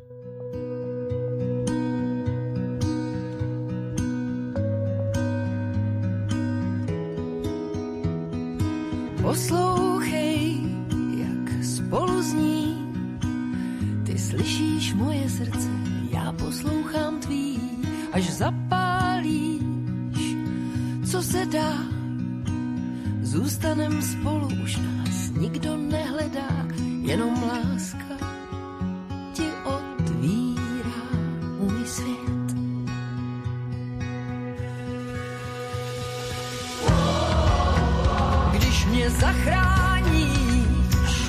Poslouchej, jak spolu zní, ty slyšíš moje srdce, já poslouchám tvý, až zapálíš, co se dá, zůstanem spolu, už nás nikdo nehledá, jenom láska ti otvírá můj svět. Když mě zachráníš,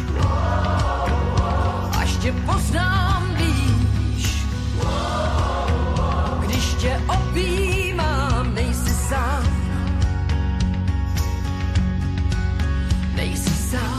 až tě poznám blíž, když tě objímám, nejsi sám, nejsi sám.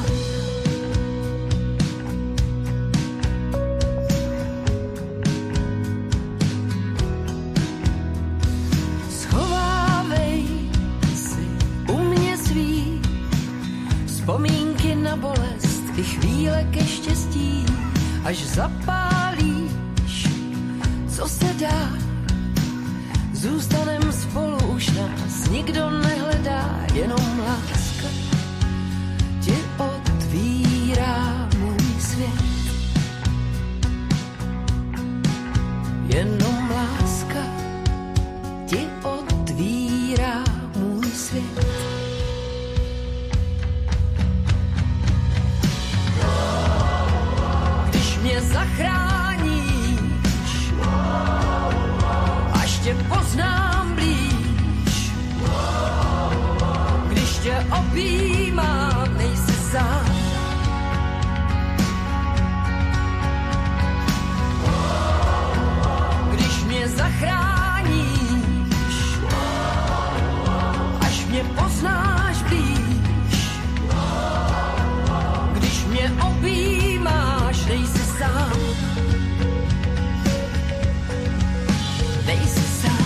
Schovávej si u mě svý vzpomínky na bolest i chvíle ke štěstí, až zapálíš, co se dá, zůstanem spolu, už nás nikdo nehledá, jenom láska ti otvírá můj svět. Jenom láska ti otvírá můj svět. Když mě zachráníš, až tě poznám blíž, když tě objímám, nejsi sám. Když mě zachráníš, až mě poznáš blíž, když mě objímáš, nejsi sám. Nejsi sám.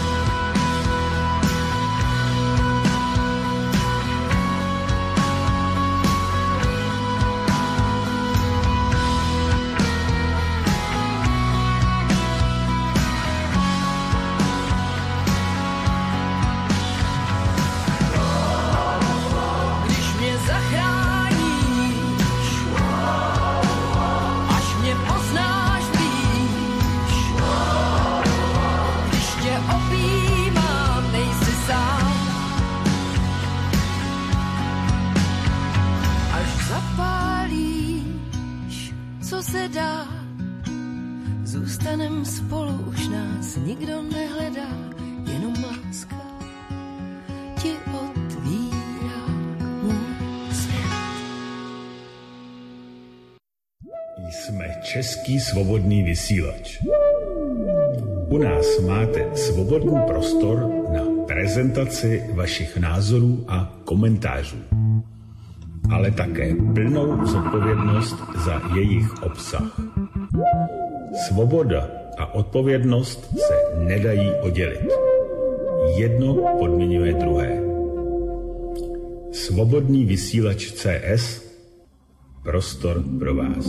Když mě zachráníš, až mě poznáš blíž, když tě objímám, nejsi sám. Až zapálíš, co se dá, zůstanem spolu, už nás nikdo nehledá, jenom láska ti otvírá můj svět. Jsme Český svobodný vysílač. U nás máte svobodný prostor na prezentaci vašich názorů a komentářů, ale také plnou zodpovědnost za jejich obsah. Svoboda a odpovědnost se nedají oddělit. Jedno podmiňuje druhé. Svobodný vysílač CS, prostor pro vás.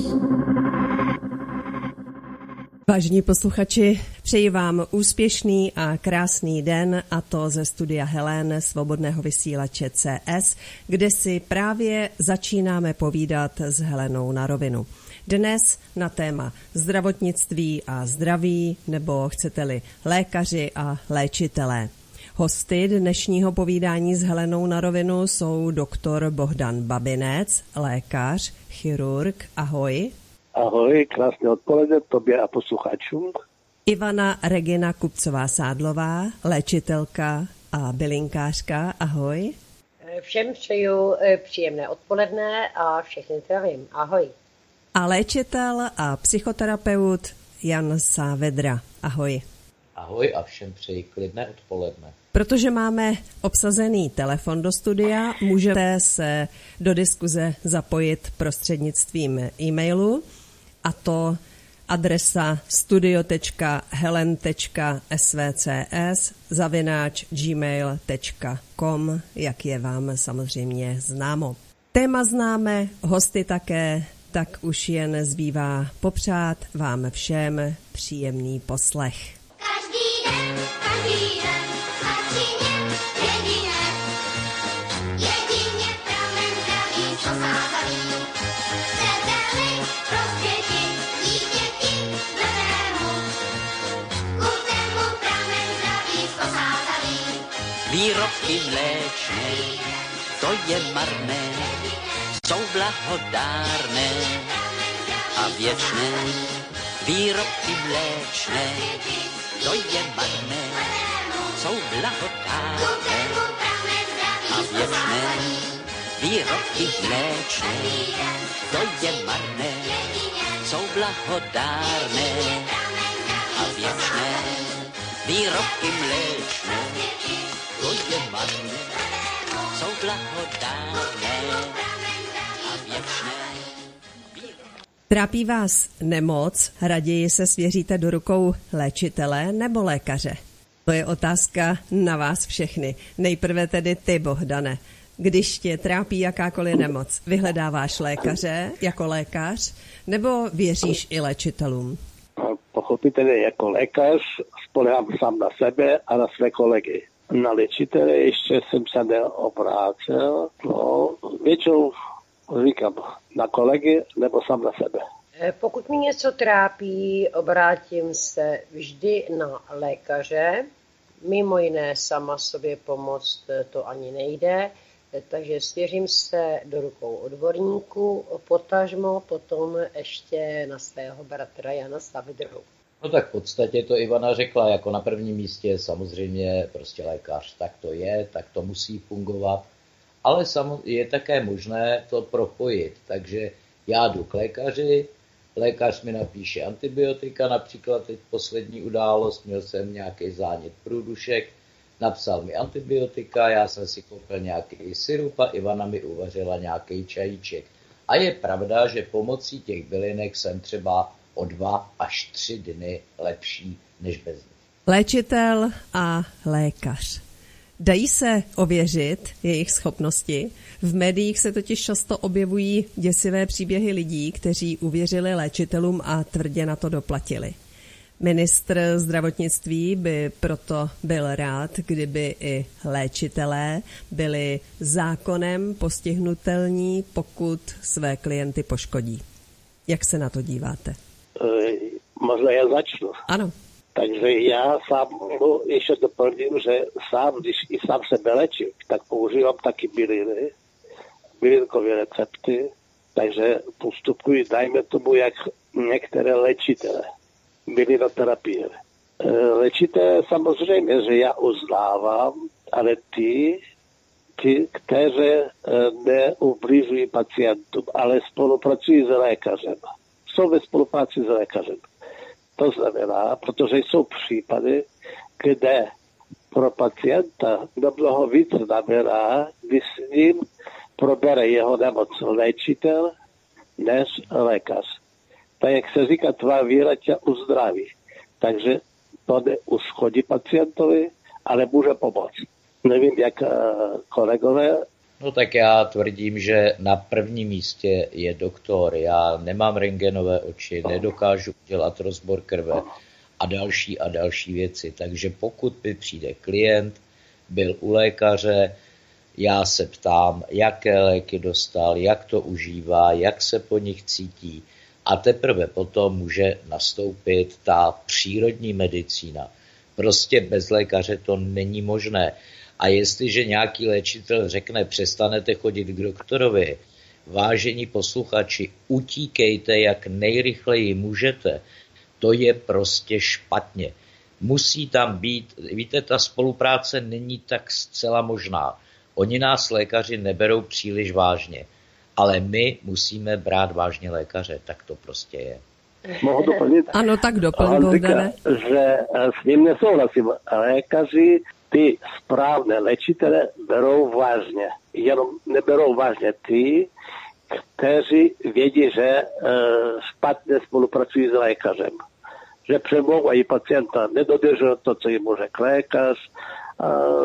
Vážení posluchači, přeji vám úspěšný a krásný den, a to ze studia Helen svobodného vysílače CS, kde si právě začínáme povídat s Helenou na rovinu. Dnes na téma zdravotnictví a zdraví, nebo chcete-li lékaři a léčitelé. Hosty dnešního povídání s Helenou na rovinu jsou doktor Bohdan Babinec, lékař, chirurg. Ahoj. Ahoj, krásné odpoledne tobě a posluchačům. Ivana Regina Kupcová-Sádlová, léčitelka a bylinkářka. Ahoj. Všem přeju příjemné odpoledne a všechny zdravím. Ahoj. A léčitel a psychoterapeut Jan Sávedra. Ahoj. Ahoj a všem přeji klidné odpoledne. Protože máme obsazený telefon do studia, můžete se do diskuze zapojit prostřednictvím e-mailu, a to adresa studio.svcs@gmail.com, jak je vám samozřejmě známo. Téma známe, hosty také, tak už jen zbývá popřát vám všem příjemný poslech. Každý den, začíně jedině pramen zdraví, co sázaví. Chcete-li prospěti dítěti zdravému, kulte mu pramen zdraví, co sázaví. Výrobky mléčné, to je marné, jsou blahodárné a věčné. Výrobky mléčné, to je marné, jsou blahodárné a věčné. Výrobky mléčné, to je marné, jsou blahodárné a věčné. Výrobky mléčné, to je marné, jsou blahodárné a věčné. Trápí vás nemoc, raději se svěříte do rukou léčitele nebo lékaře? To je otázka na vás všechny. Nejprve tedy ty, Bohdane. Když tě trápí jakákoliv nemoc, vyhledáváš lékaře jako lékař nebo věříš i léčitelům? Pochopitelně jako lékař spolehám sám na sebe a na své kolegy. Na léčitele ještě jsem se neobrátil. No, většinou říkám na kolegy nebo sám na sebe. Pokud mě něco trápí, obrátím se vždy na lékaře. Mimo jiné sama sobě pomoct to ani nejde, takže svěřím se do rukou odborníků, potažmo potom ještě na svého bratra Jana Savydrhu. No tak v podstatě to Ivana řekla, jako na prvním místě samozřejmě prostě lékař, tak to je, tak to musí fungovat, ale je také možné to propojit, takže já jdu k lékaři, lékař mi napíše antibiotika, například teď poslední událost, měl jsem nějaký zánět průdušek, napsal mi antibiotika, já jsem si koupil nějaký sirup a Ivana mi uvařila nějaký čajíček. A je pravda, že pomocí těch bylinek jsem třeba o 2 až 3 dny lepší než bez nich. Léčitel a lékař. Dají se ověřit jejich schopnosti? V médiích se totiž často objevují děsivé příběhy lidí, kteří uvěřili léčitelům a tvrdě na to doplatili. Ministr zdravotnictví by proto byl rád, kdyby i léčitelé byli zákonem postihnutelní, pokud své klienty poškodí. Jak se na to díváte? Možná já začnu. Ano. Takže já sám ještě doplním, že sám, když i sám sebe léčím, tak používám taky byliny, bylinkové recepty, takže postupuji, dajme tomu, jak některé léčitele, bylinoterapie. Léčitele samozřejmě, že já uznávám, ale ty, kteří neubližují pacientům, ale spolupracují s lékařem. Jsou ve spolupráci s lékařem. To znamená, protože jsou případy, kde pro pacienta mnoho víc znamená, když s ním probere jeho nemoc léčitel, než lékař. Tak jak se říká, tvá víra tě uzdraví. Takže to neuškodí pacientovi, ale může pomoct. Nevím, jak kolegové. No tak já tvrdím, že na prvním místě je doktor. Já nemám rentgenové oči, nedokážu udělat rozbor krve a další věci. Takže pokud mi přijde klient, byl u lékaře, já se ptám, jaké léky dostal, jak to užívá, jak se po nich cítí. A teprve potom může nastoupit ta přírodní medicína. Prostě bez lékaře to není možné. A jestliže nějaký léčitel řekne, přestanete chodit k doktorovi, vážení posluchači, utíkejte, jak nejrychleji můžete. To je prostě špatně. Musí tam být, víte, ta spolupráce není tak zcela možná. Oni nás lékaři neberou příliš vážně, ale my musíme brát vážně lékaře, tak to prostě je. Mohu doplnit? Ano, tak doplň, Bohdane. Že s ním nesouhlasím. Lékaři ty správné léčitele berou vážně. Jenom neberou vážně ty, kteří vědí, že špatně spolupracují s lékařem. Že přemlouvají pacienta, nedodržují to, co jim řekl lékař,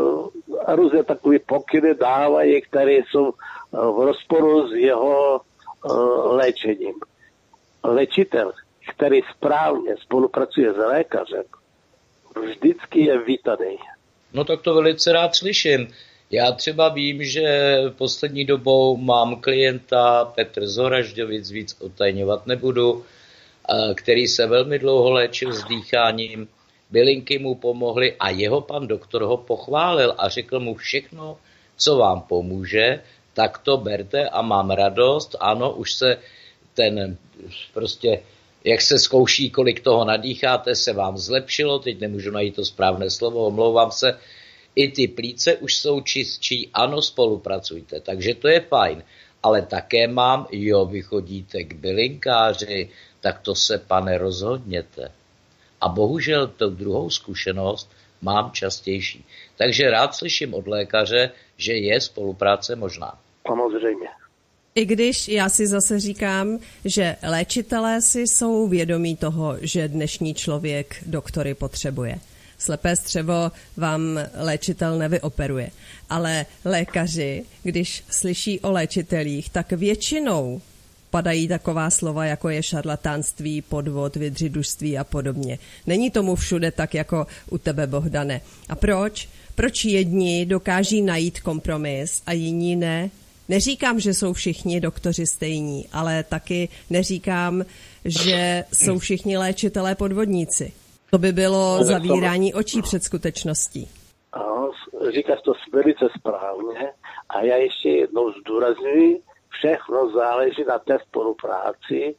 a různé takové pokyny dávají, které jsou v rozporu s jeho léčením. Léčitel, který správně spolupracuje s lékařem, vždycky je vítaný. No tak to velice rád slyším. Já třeba vím, že poslední dobou mám klienta, Petr z Horažďovic, víc otajňovat nebudu, který se velmi dlouho léčil s dýcháním. Bylinky mu pomohly a jeho pan doktor ho pochválil a řekl mu všechno, co vám pomůže, tak to berte a mám radost. Ano, už se ten prostě, jak se zkouší, kolik toho nadýcháte, se vám zlepšilo, teď nemůžu najít to správné slovo, omlouvám se, i ty plíce už jsou čistší, ano, spolupracujte, takže to je fajn. Ale také mám, vy chodíte k bylinkáři, tak to se, pane, rozhodněte. A bohužel tu druhou zkušenost mám častější. Takže rád slyším od lékaře, že je spolupráce možná. Samozřejmě. I když já si zase říkám, že léčitelé si jsou vědomí toho, že dnešní člověk doktory potřebuje. Slepé střevo vám léčitel nevyoperuje. Ale lékaři, když slyší o léčitelích, tak většinou padají taková slova, jako je šarlatánství, podvod, vydřidužství a podobně. Není tomu všude tak, jako u tebe, Bohdane. A proč? Proč jedni dokáží najít kompromis a jiní ne? Neříkám, že jsou všichni doktoři stejní, ale taky neříkám, že jsou všichni léčitelé podvodníci. To by bylo zavírání očí před skutečností. Ano, říkáš to velice správně a já ještě jednou zdůrazňuji, všechno záleží na té spolupráci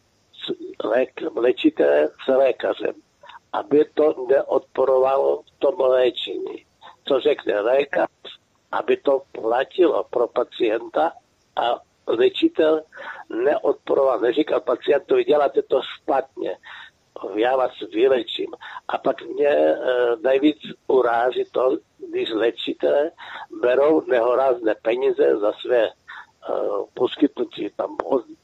léčitele s lékařem, aby to neodporovalo tomu léčení. Co řekne lékař, aby to platilo pro pacienta a léčitel neodporoval, neříkal pacientovi, děláte to špatně, já vás vylečím. A pak mě nejvíc uráží to, když léčitelé berou nehorázné peníze za své poskytnutí tam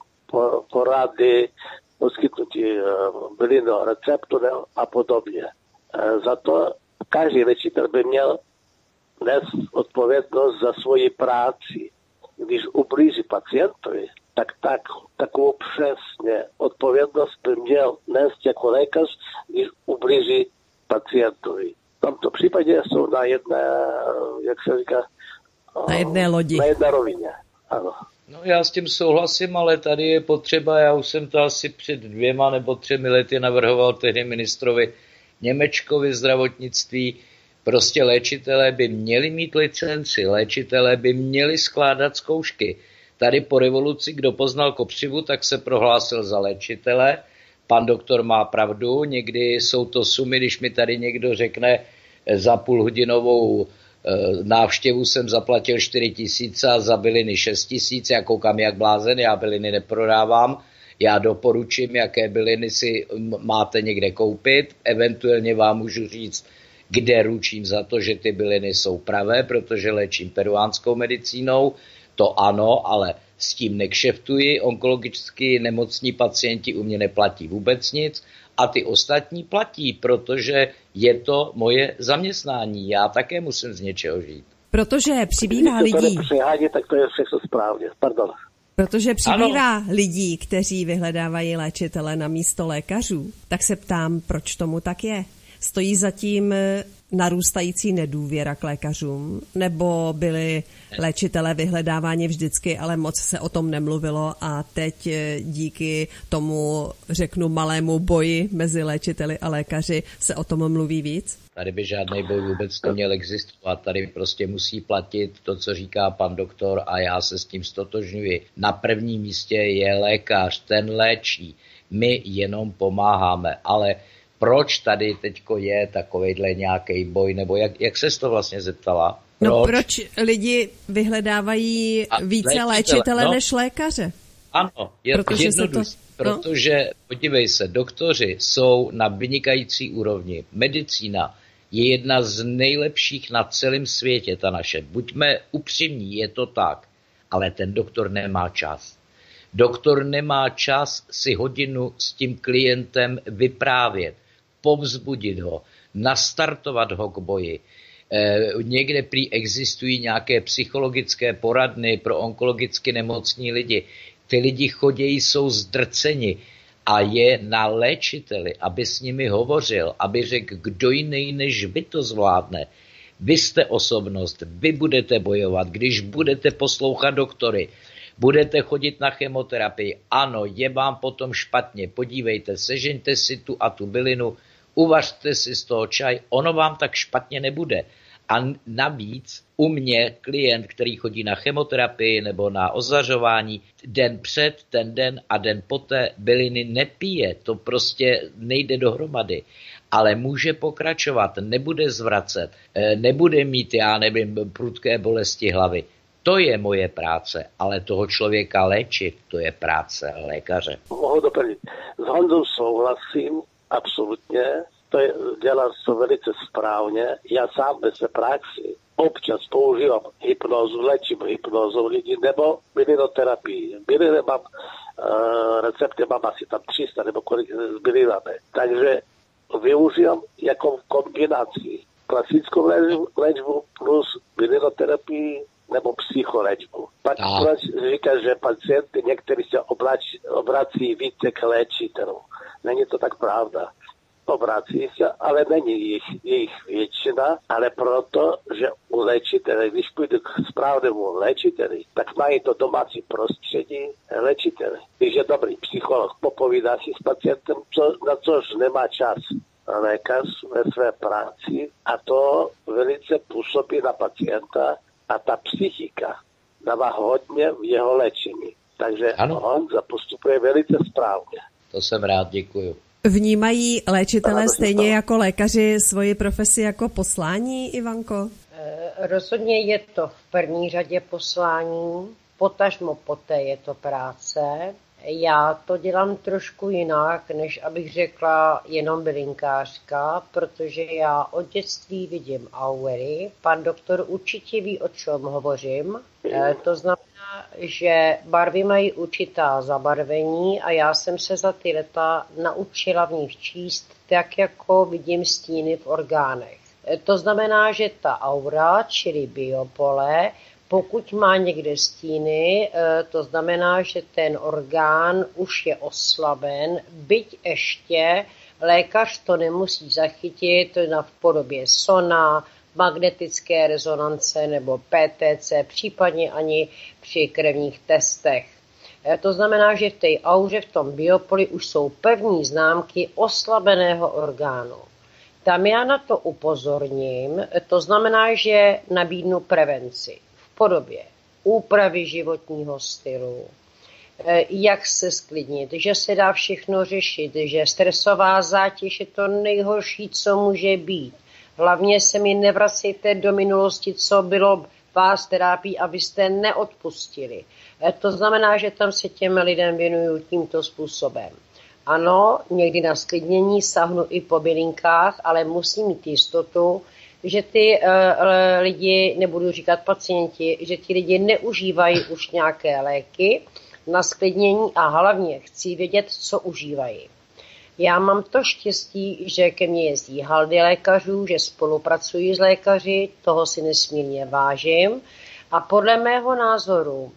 porady, poskytnutí bylinného receptu a podobně. Za to každý léčitel by měl nést odpovědnost za svoji práci. Když ublíží pacientovi, tak takovou přesně odpovědnost by měl nést jako lékař, když ublíží pacientovi. V tomto případě jsou na jedné, jak se říká, na jedné lodi. Na jedné rovině. Ano. No já s tím souhlasím, ale tady je potřeba, já už jsem to asi před 2 nebo 3 lety navrhoval tehdy ministrovi Němečkovi zdravotnictví, prostě léčitelé by měli mít licenci, léčitelé by měli skládat zkoušky. Tady po revoluci, kdo poznal kopřivu, tak se prohlásil za léčitele. Pan doktor má pravdu, někdy jsou to sumy, když mi tady někdo řekne za půlhodinovou návštěvu jsem zaplatil 4 000 a za byliny 6 000, já koukám jak blázen, já byliny neprodávám, já doporučím, jaké byliny si máte někde koupit, eventuálně vám můžu říct, kde ručím za to, že ty byliny jsou pravé, protože léčím peruánskou medicínou, to ano, ale s tím nekšeftuji, onkologicky nemocní pacienti u mě neplatí vůbec nic a ty ostatní platí, protože je to moje zaměstnání, já také musím z něčeho žít. Protože přibývá lidí. Tak to je všechno správně, pardon. Protože přibývá lidí, kteří vyhledávají léčitele na místo lékařů, tak se ptám, proč tomu tak je. Stojí zatím narůstající nedůvěra k lékařům, nebo byli léčitelé vyhledáváni vždycky, ale moc se o tom nemluvilo a teď díky tomu, řeknu, malému boji mezi léčiteli a lékaři se o tom mluví víc? Tady by žádný boj vůbec neměl existovat. Tady prostě musí platit to, co říká pan doktor a já se s tím stotožňuji. Na prvním místě je lékař, ten léčí. My jenom pomáháme, ale proč tady teďko je takovejhle nějaký boj, nebo jak ses to vlastně zeptala? No proč lidi vyhledávají více léčitele než lékaře? Ano, je jednoduché, protože podívej se, doktoři jsou na vynikající úrovni. Medicína je jedna z nejlepších na celém světě, ta naše. Buďme upřímní, je to tak, ale ten doktor nemá čas. Doktor nemá čas si hodinu s tím klientem vyprávět, povzbudit ho, nastartovat ho k boji. Někde prý existují nějaké psychologické poradny pro onkologicky nemocní lidi. Ty lidi chodějí, jsou zdrceni a je na léčiteli, aby s nimi hovořil, aby řekl, kdo jiný než vy to zvládne. Vy jste osobnost, vy budete bojovat, když budete poslouchat doktory, budete chodit na chemoterapii. Ano, je vám potom špatně, podívejte, sežeňte si tu a tu bylinu, uvařte si z toho čaj, ono vám tak špatně nebude. A navíc u mě klient, který chodí na chemoterapii nebo na ozařování, den před, ten den a den poté byliny nepije. To prostě nejde dohromady. Ale může pokračovat, nebude zvracet, nebude mít, já nevím, prudké bolesti hlavy. To je moje práce, ale toho člověka léčit, to je práce lékaře. Mohu doplnit. S Honzou souhlasím, absolutně. Dělá to velice správně. Já sám ve své praxi občas používám hypnózu, léčím hypnózou lidí nebo bylinoterapii. Byliny mám, recepty mám asi tam 300 nebo kolik s bylinami. Takže využívám jako kombinaci klasickou léčbu plus bylinoterapii nebo psycholéčbu. Pak říká, že pacienty někteří se obrací více k léčitelům. Není to tak pravda. Obrací se, ale není jejich většina, ale proto, že u léčitele, když půjdu k správnému léčiteli, tak mají to domácí prostředí léčitele. Když je dobrý psycholog, popovídá si s pacientem, na což nemá čas lékař ve své práci a to velice působí na pacienta a ta psychika dává hodně v jeho léčení. Takže on postupuje velice správně. To jsem rád, děkuju. Vnímají léčitelé stejně jako lékaři svoji profesi jako poslání, Ivanko? Rozhodně je to v první řadě poslání, potažmo poté je to práce. Já to dělám trošku jinak, než abych řekla jenom bylinkářka, protože já od dětství vidím aury. Pan doktor určitě ví, o čem hovořím. To znamená, že barvy mají určitá zabarvení a já jsem se za ty leta naučila v nich číst tak, jako vidím stíny v orgánech. To znamená, že ta aura, čili biopole, pokud má někde stíny, to znamená, že ten orgán už je oslaben, byť ještě lékař to nemusí zachytit v podobě sona, magnetické rezonance nebo PTC, případně ani při krevních testech. To znamená, že v té auře, v tom biopoli už jsou pevní známky oslabeného orgánu. Tam já na to upozorním, to znamená, že nabídnu prevenci v podobě úpravy životního stylu, jak se sklidnit, že se dá všechno řešit, že stresová zátěž je to nejhorší, co může být. Hlavně se mi nevracejte do minulosti, co bylo vás terapií, abyste neodpustili. To znamená, že tam se těm lidem věnuju tímto způsobem. Ano, někdy na sklidnění sahnu i po bylinkách, ale musím mít jistotu, že ty lidi, nebudu říkat pacienti, že ti lidi neužívají už nějaké léky na sklidnění a hlavně chci vědět, co užívají. Já mám to štěstí, že ke mně jezdí haldy lékařů, že spolupracuji s lékaři, toho si nesmírně vážím. A podle mého názoru,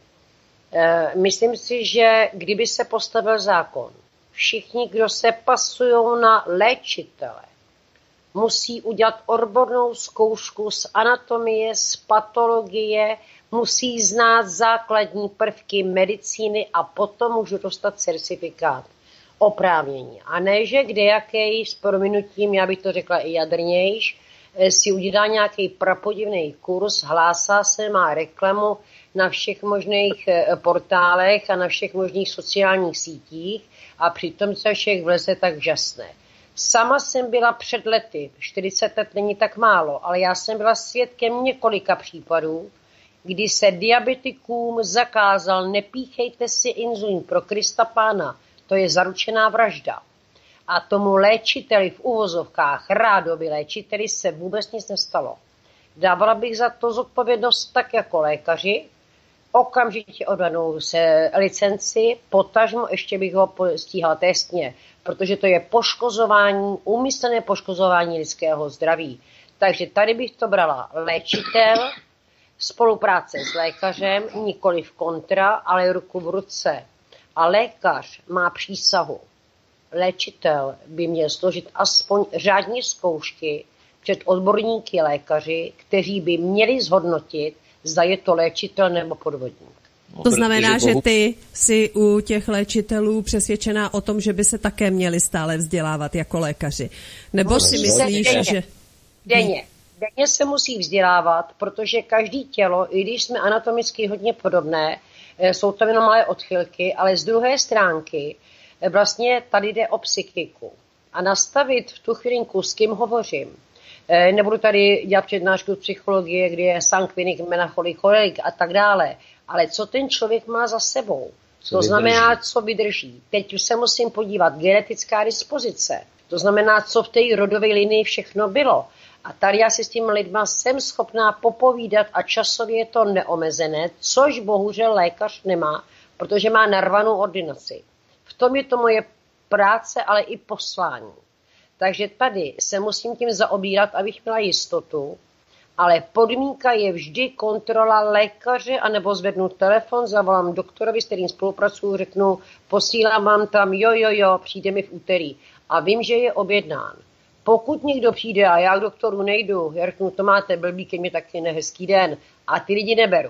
myslím si, že kdyby se postavil zákon, všichni, kdo se pasují na léčitele, musí udělat odbornou zkoušku z anatomie, z patologie, musí znát základní prvky medicíny a potom můžu dostat certifikát oprávnění. A ne, že kdejaký, s prominutím, já bych to řekla i jadrnějš, si udělá nějaký prapodivný kurz, hlásá se, má reklamu na všech možných portálech a na všech možných sociálních sítích a přitom se všech vleze tak žasné. Sama jsem byla před lety, 40 let není tak málo, ale já jsem byla svědkem několika případů, kdy se diabetikům zakázal nepíchejte si inzulín pro Krista Pána, to je zaručená vražda. A tomu léčiteli v uvozovkách, rádoby léčiteli se vůbec nic nestalo. Dávala bych za to zodpovědnost tak jako lékaři, okamžitě oddanou se licenci, potažmo ještě bych ho stíhala trestně, protože to je poškozování, úmyslné poškozování lidského zdraví. Takže tady bych to brala léčitel, spolupráce s lékařem, nikoli v kontra, ale ruku v ruce. a lékař má přísahu, léčitel by měl složit aspoň řádně zkoušky před odborníky lékaři, kteří by měli zhodnotit, zda je to léčitel nebo podvodník. To znamená, že ty jsi u těch léčitelů přesvědčená o tom, že by se také měli stále vzdělávat jako lékaři. Nebo si myslíš, že... Denně se musí vzdělávat, protože každý tělo, i když jsme anatomicky hodně podobné, jsou tam jenom malé odchylky, ale z druhé stránky vlastně tady jde o psychiku. A nastavit v tu chvilinku, s kým hovořím. Nebudu tady dělat přednášku z psychologie, kde je sangvinik, melancholik, cholerik a tak dále. Ale co ten člověk má za sebou? To znamená, co vydrží. Teď už se musím podívat, genetická dispozice. To znamená, co v té rodové linii všechno bylo. A tady já si s těmi lidma jsem schopná popovídat a časově je to neomezené, což bohužel lékař nemá, protože má narvanou ordinaci. V tom je to moje práce, ale i poslání. Takže tady se musím tím zaobírat, abych měla jistotu, ale podmínka je vždy kontrola lékaře, anebo zvednu telefon, zavolám doktorovi, s kterým spolupracuju, řeknu, posílám vám tam, jo, přijde mi v úterý. A vím, že je objednán. Pokud někdo přijde a já k doktoru nejdu, já řeknu, to máte blbý, keď mi taky nehezký den, a ty lidi neberu.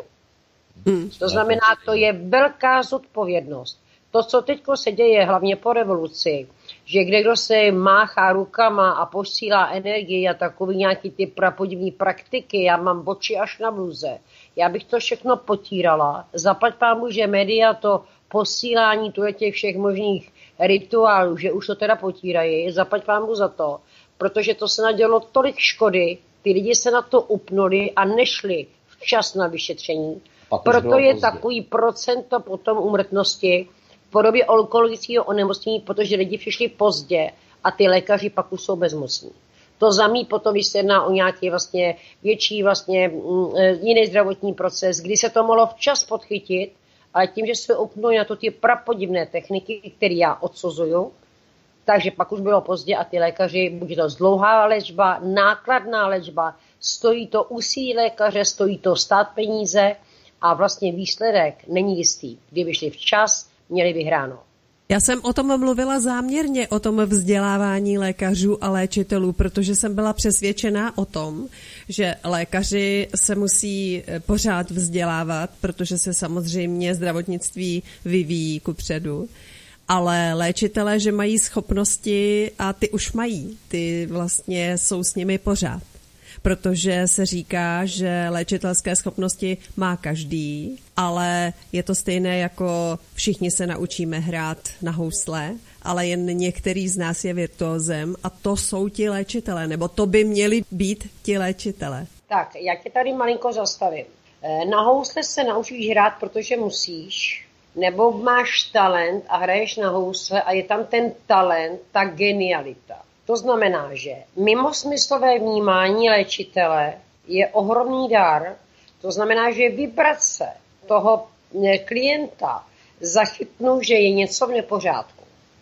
To znamená, to je velká zodpovědnost. To, co teď se děje, hlavně po revoluci, že kdo se máchá rukama a posílá energii a takový nějaký ty prapodivní praktiky, já mám oči až na bluze. Já bych to všechno potírala. Zaplať pámu, že média to posílání těch všech možných rituálů, že už to teda potírají, zaplať pámu za to, protože to se nadělo tolik škody, ty lidi se na to upnuli a nešli včas na vyšetření. Proto je takový procento potom úmrtnosti v podobě onkologického onemocnění, protože lidi přišli pozdě a ty lékaři pak už jsou bezmocní. To zamí potom, když se jedná o nějaký vlastně větší vlastně jiný zdravotní proces, kdy se to mohlo včas podchytit, ale tím, že se upnuli na to ty prapodivné techniky, které já odsuzuju, takže pak už bylo pozdě a ty lékaři, buď to dlouhá léčba, nákladná léčba, stojí to úsilí lékaře, stojí to stát peníze a vlastně výsledek není jistý. Kdyby šli včas, měli vyhráno. Já jsem o tom mluvila záměrně, o tom vzdělávání lékařů a léčitelů, protože jsem byla přesvědčená o tom, že lékaři se musí pořád vzdělávat, protože se samozřejmě zdravotnictví vyvíjí kupředu. Ale léčitelé, že mají schopnosti a ty už mají, ty vlastně jsou s nimi pořád. Protože se říká, že léčitelské schopnosti má každý, ale je to stejné jako všichni se naučíme hrát na housle, ale jen některý z nás je virtuózem a to jsou ti léčitelé, nebo to by měli být ti léčitelé. Tak, já tě tady malinko zastavím. Na housle se naučíš hrát, protože musíš, nebo máš talent a hraješ na housle a je tam ten talent, ta genialita. To znamená, že mimosmyslové vnímání léčitele je ohromný dar. To znamená, že vibrace toho klienta zachytnou, že je něco v nepořádku.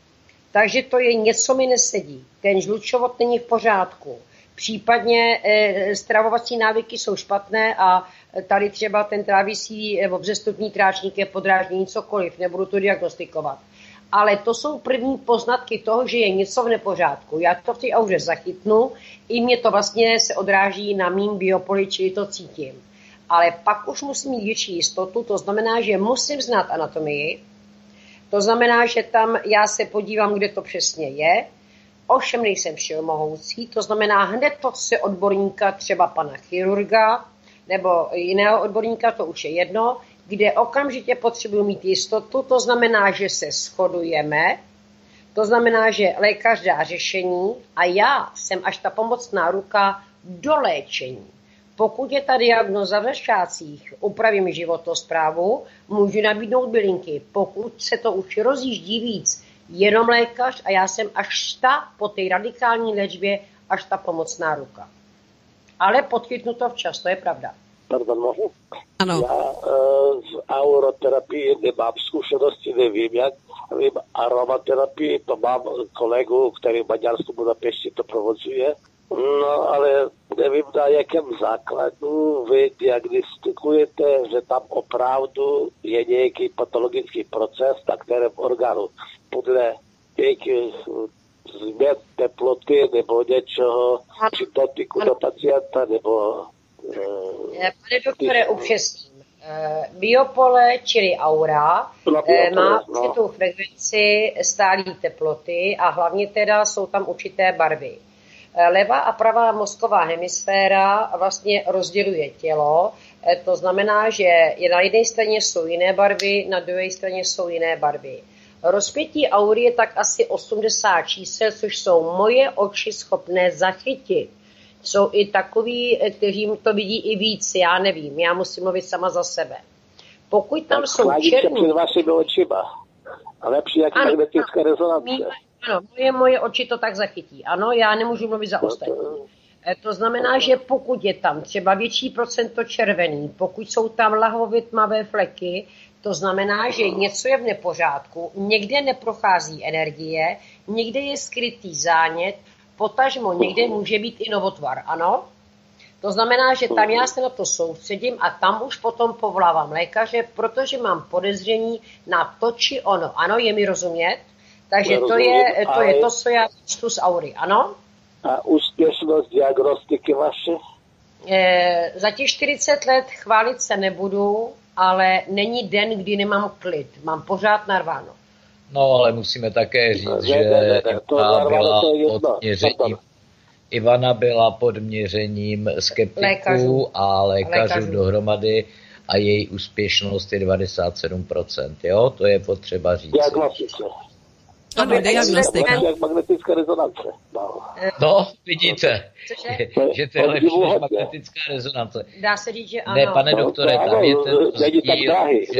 Takže to je něco mi nesedí. Ten žlučovod není v pořádku. Případně stravovací návyky jsou špatné a tady třeba ten trávisí nebo vzestupní tráčník je podráždění cokoliv. Nebudu to diagnostikovat. Ale to jsou první poznatky toho, že je něco v nepořádku. Já to v té auře zachytnu, i mě to vlastně se odráží na mým biopoli, čili to cítím. Ale pak už musím mít větší jistotu, to znamená, že musím znát anatomii, to znamená, že tam já se podívám, kde to přesně je, ovšem nejsem všemohoucí, to znamená hned to se odborníka, třeba pana chirurga, nebo jiného odborníka, to už je jedno, kde okamžitě potřebuji mít jistotu, to znamená, že se shodujeme, to znamená, že lékař dá řešení a já jsem až ta pomocná ruka do léčení. Pokud je ta diagnoza v začátcích, upravím životosprávu, můžu nabídnout bylinky. Pokud se to už rozjíždí víc, jenom lékař a já jsem až ta po té radikální léčbě, až ta pomocná ruka. Ale podchytnu to včas, to je pravda. Pardon, mohu? Ano. Já z auroterapii nemám zkušenosti, nevím jak. Vím, aromaterapii, to mám kolegu, který v Maďarsku Budapešti to provozuje. No, ale nevím, na jakém základu vy diagnostikujete, že tam opravdu je nějaký patologický proces, na kterém orgánu podle nějakých změn teploty nebo něčeho při dotyku do pacienta nebo... Pane doktore, upřesním. Biopole, čili aura, má určitou frekvenci stálé teploty a hlavně teda jsou tam určité barvy. Levá a pravá mozková hemisféra vlastně rozděluje tělo, to znamená, že na jedné straně jsou jiné barvy, na druhé straně jsou jiné barvy. Rozpětí aury je tak asi 80 čísel, což jsou moje oči schopné zachytit. Jsou i takoví, kteří to vidí i víc, já nevím, já musím mluvit sama za sebe. Pokud tam tak jsou černí... před vašimi očima. A lepší jak magnetická rezonance. Ano, moje oči to tak zachytí. Ano, já nemůžu mluvit za ostatní. To znamená, že pokud je tam třeba větší procento červený, pokud jsou tam lahvově tmavé fleky, to znamená, že něco je v nepořádku, někde neprochází energie, někde je skrytý zánět, potažmo někde může být i novotvar, ano? To znamená, že tam já se na to soustředím a tam už potom povolávám lékaře, protože mám podezření na to či ono. Ano, je mi rozumět? Takže to je to, co já čtu z aury, ano? A úspěšnost diagnostiky vaše? Za těch 40 let chválit se nebudu, ale není den, kdy nemám klid. Mám pořád narváno. No, ale musíme také říct, že Ivana byla pod měřením skeptiků a lékařů dohromady a její úspěšnost je 97%. Jo, to je potřeba říct. Ano, diagnostika. Magnetická rezonance. No, vidíte, že to je lepší než magnetická rezonance. Dá se říct, že ano. Ne, pane doktore, tam je ten rozdíl,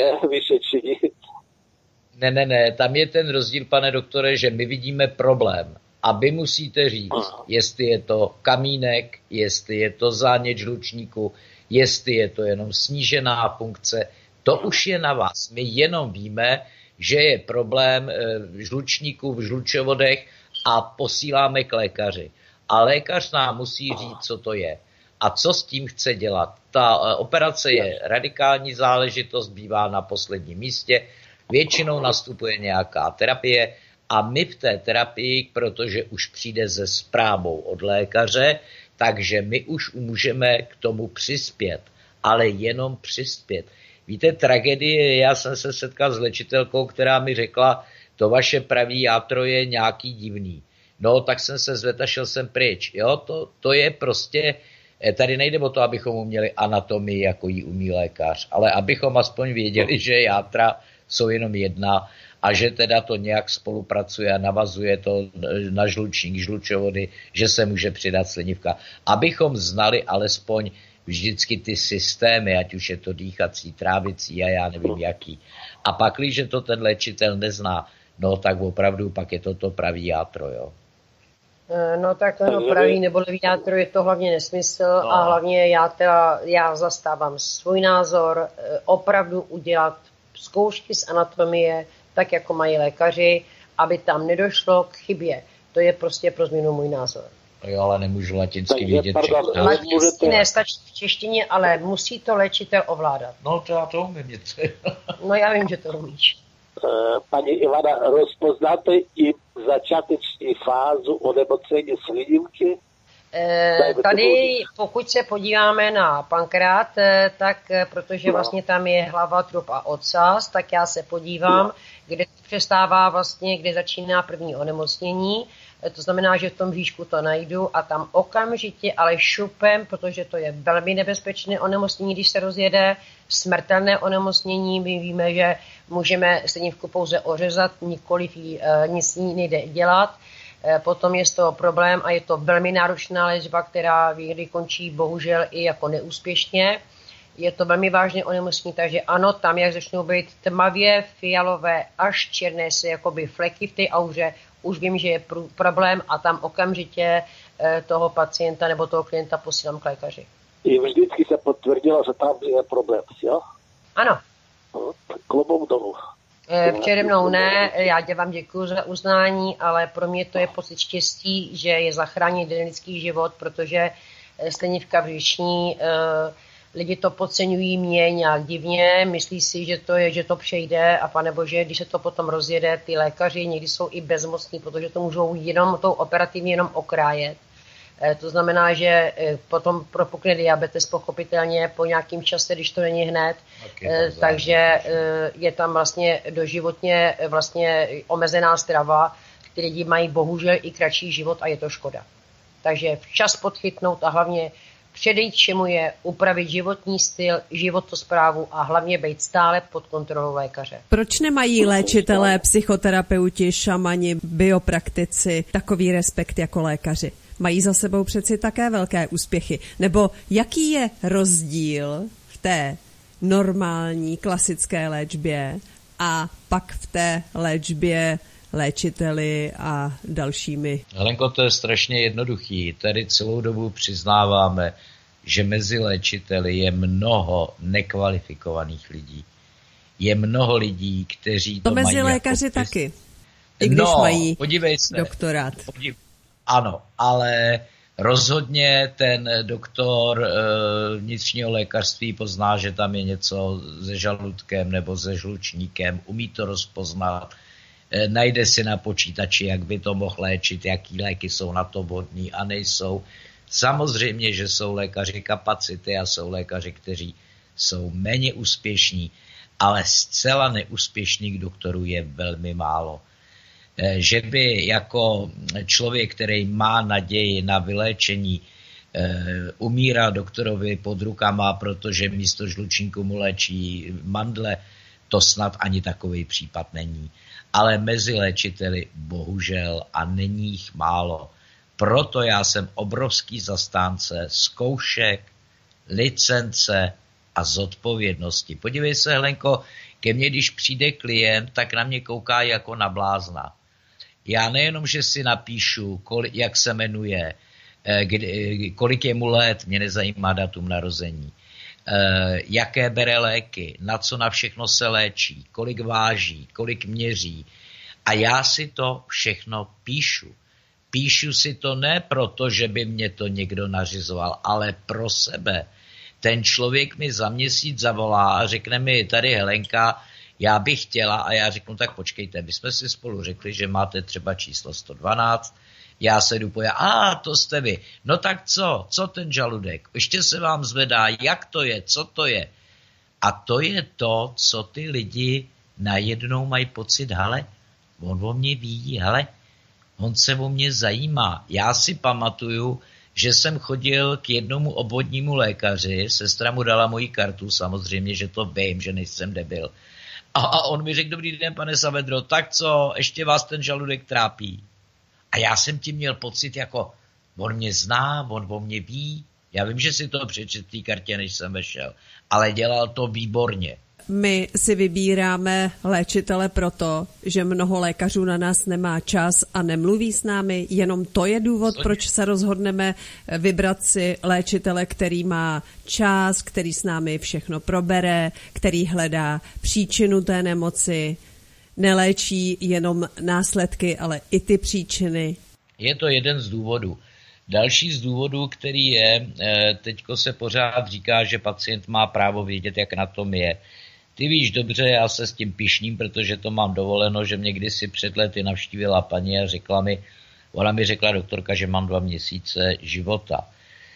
Ne, tam je ten rozdíl, pane doktore, že my vidíme problém. A vy musíte říct, jestli je to kamínek, jestli je to zánět žlučníku, jestli je to jenom snížená funkce. To už je na vás. My jenom víme, že je problém v žlučníku, v žlučovodech a posíláme k lékaři. A lékař nám musí říct, co to je a co s tím chce dělat. Ta operace je radikální záležitost, bývá na posledním místě, většinou nastupuje nějaká terapie a my v té terapii, protože už přijde se zprávou od lékaře, takže my už můžeme k tomu přispět, ale jenom přispět. Víte, tragédie, já jsem se setkal s léčitelkou, která mi řekla, to vaše pravý játro je nějaký divný. No, tak jsem se zvedl a šel jsem pryč. Jo, to je prostě, tady nejde o to, abychom uměli anatomii, jako ji umí lékař, ale abychom aspoň věděli, že játra jsou jenom jedna a že teda to nějak spolupracuje a navazuje to na žlučník, žlučovody, že se může přidat slinivka. Abychom znali alespoň vždycky ty systémy, ať už je to dýchací, trávicí a já nevím jaký. A pak, když to ten léčitel nezná, no tak opravdu pak je to pravý játro, jo. No tak pravý nebo levý játro je to hlavně nesmysl a hlavně já zastávám svůj názor, opravdu udělat zkoušky z anatomie, tak jako mají lékaři, aby tam nedošlo k chybě. To je prostě pro změnu můj názor. Jo, ale nemůžu latinsky vědět všechno. Latinsky nestačí v češtině, ale musí to léčitel ovládat. No to já to umím něco. No já vím, že to umíš. Paní Ivana, rozpoznáte i začáteční fázu onemocnění slinivky? Tady, pokud se podíváme na pankreát, tak protože vlastně tam je hlava, trup a ocas, tak já se podívám, kde přestává vlastně, kde začíná první onemocnění. To znamená, že v tom výšku to najdu a tam okamžitě, ale šupem, protože to je velmi nebezpečné onemocnění, když se rozjede, smrtelné onemocnění. My víme, že můžeme slinivku pouze ořezat, nikoliv nic s ní nejde dělat. Potom je z toho problém a je to velmi náročná léčba, která někdy končí bohužel i jako neúspěšně. Je to velmi vážné onemocnění, takže ano, tam jak začnou být tmavě fialové až černé se jakoby fleky v té auře, už vím, že je problém a tam okamžitě toho pacienta nebo toho klienta posílám k lékaři. i vždycky se potvrdilo, že tam je problém, jo? Ano. Klobouk dolů. Přede mnou ne, já vám děkuji za uznání, ale pro mě to je pocit štěstí, že je zachránit jeden lidský život, protože slinivka břišní, lidi to podceňují mě nějak divně, myslí si, že to přejde a panebože, když se to potom rozjede, ty lékaři někdy jsou i bezmocní, protože to můžou jenom tou operativně jenom okrájet. To znamená, že potom propukne diabetes pochopitelně po nějakém čase, když to není hned, takže je tam vlastně doživotně vlastně omezená strava, ty lidi mají bohužel i kratší život a je to škoda. Takže včas podchytnout a hlavně předejít čemu je upravit životní styl, životosprávu a hlavně být stále pod kontrolou lékaře. Proč nemají léčitelé, psychoterapeuti, šamani, biopraktici takový respekt jako lékaři? Mají za sebou přeci také velké úspěchy. Nebo jaký je rozdíl v té normální klasické léčbě a pak v té léčbě léčiteli a dalšími? Helenko, to je strašně jednoduchý. Tady celou dobu přiznáváme, že mezi léčiteli je mnoho nekvalifikovaných lidí. Je mnoho lidí, kteří to mají... To mezi lékaři taky, i když mají doktorát. Ano, ale rozhodně ten doktor vnitřního lékařství pozná, že tam je něco se žaludkem nebo se žlučníkem, umí to rozpoznat, najde si na počítači, jak by to mohl léčit, jaký léky jsou na to vhodný a nejsou. Samozřejmě, že jsou lékaři kapacity a jsou lékaři, kteří jsou méně úspěšní, ale zcela neúspěšných doktorů je velmi málo. Že by jako člověk, který má naději na vyléčení, umíral doktorovi pod rukama, protože místo žlučníku mu léčí mandle, to snad ani takový případ není. Ale mezi léčiteli bohužel a není jich málo. Proto já jsem obrovský zastánce zkoušek, licence a zodpovědnosti. Podívej se, Helenko, ke mně, když přijde klient, tak na mě kouká jako na blázna. Já nejenom, že si napíšu, jak se jmenuje, kolik je mu let, mě nezajímá datum narození, jaké bere léky, na co na všechno se léčí, kolik váží, kolik měří. A já si to všechno píšu. Píšu si to ne proto, že by mě to někdo nařizoval, ale pro sebe. Ten člověk mi za měsíc zavolá a řekne mi, tady Helenka, já bych chtěla, a já řeknu, tak počkejte, my jsme si spolu řekli, že máte třeba číslo 112, já se jdu pojít, to jste vy, no tak co ten žaludek, ještě se vám zvedá, jak to je, co to je. A to je to, co ty lidi najednou mají pocit, hele, on o mě ví, hele, on se o mě zajímá. Já si pamatuju, že jsem chodil k jednomu obvodnímu lékaři, sestra mu dala moji kartu, samozřejmě, že to vím, že nejsem debil. A on mi řekl, dobrý den, pane Saavedro, tak co, ještě vás ten žaludek trápí? A já jsem tím měl pocit, jako, on mě zná, on o mě ví, já vím, že si to přečet v té kartě, než jsem vešel, ale dělal to výborně. My si vybíráme léčitele proto, že mnoho lékařů na nás nemá čas a nemluví s námi. Jenom to je důvod, proč se rozhodneme vybrat si léčitele, který má čas, který s námi všechno probere, který hledá příčinu té nemoci, neléčí jenom následky, ale i ty příčiny. Je to jeden z důvodů. Další z důvodů, který je, teďko se pořád říká, že pacient má právo vědět, jak na tom je. Ty víš dobře, já se s tím pyšním, protože to mám dovoleno, že mě kdysi před lety navštívila paní a ona mi řekla doktorka, že mám 2 měsíce života.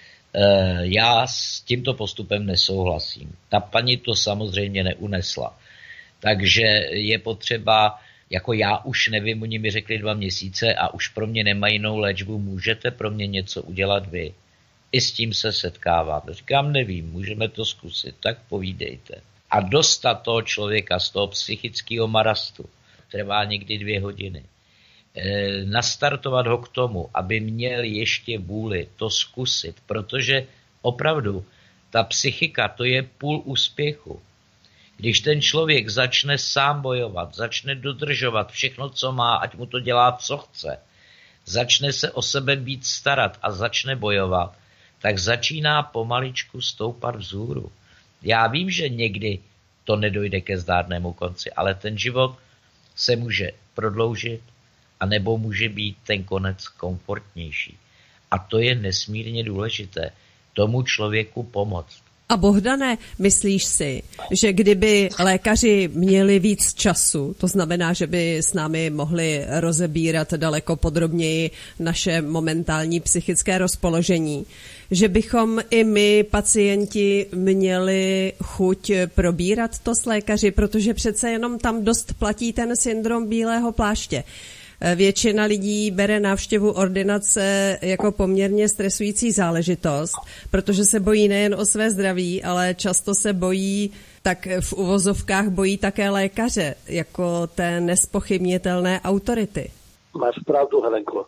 Já s tímto postupem nesouhlasím. Ta paní to samozřejmě neunesla. Takže je potřeba, jako já už nevím, oni mi řekli 2 měsíce a už pro mě nemají jinou léčbu, můžete pro mě něco udělat vy? I s tím se setkávám. Říkám, nevím, můžeme to zkusit, tak povídejte. A dostat toho člověka z toho psychického marastu trvá někdy 2 hodiny. Nastartovat ho k tomu, aby měl ještě vůli to zkusit, protože opravdu ta psychika, to je půl úspěchu. Když ten člověk začne sám bojovat, začne dodržovat všechno, co má, ať mu to dělá, co chce, začne se o sebe být starat a začne bojovat, tak začíná pomaličku stoupat vzhůru. Já vím, že někdy to nedojde ke zdárnému konci, ale ten život se může prodloužit, anebo může být ten konec komfortnější. A to je nesmírně důležité, tomu člověku pomoct. A Bohdane, myslíš si, že kdyby lékaři měli víc času, to znamená, že by s námi mohli rozebírat daleko podrobněji naše momentální psychické rozpoložení, že bychom i my, pacienti, měli chuť probírat to s lékaři, protože přece jenom tam dost platí ten syndrom bílého pláště. Většina lidí bere návštěvu ordinace jako poměrně stresující záležitost, protože se bojí nejen o své zdraví, ale často se bojí, tak v uvozovkách bojí také lékaře, jako té nespochybnitelné autority. Máš pravdu, Helenko.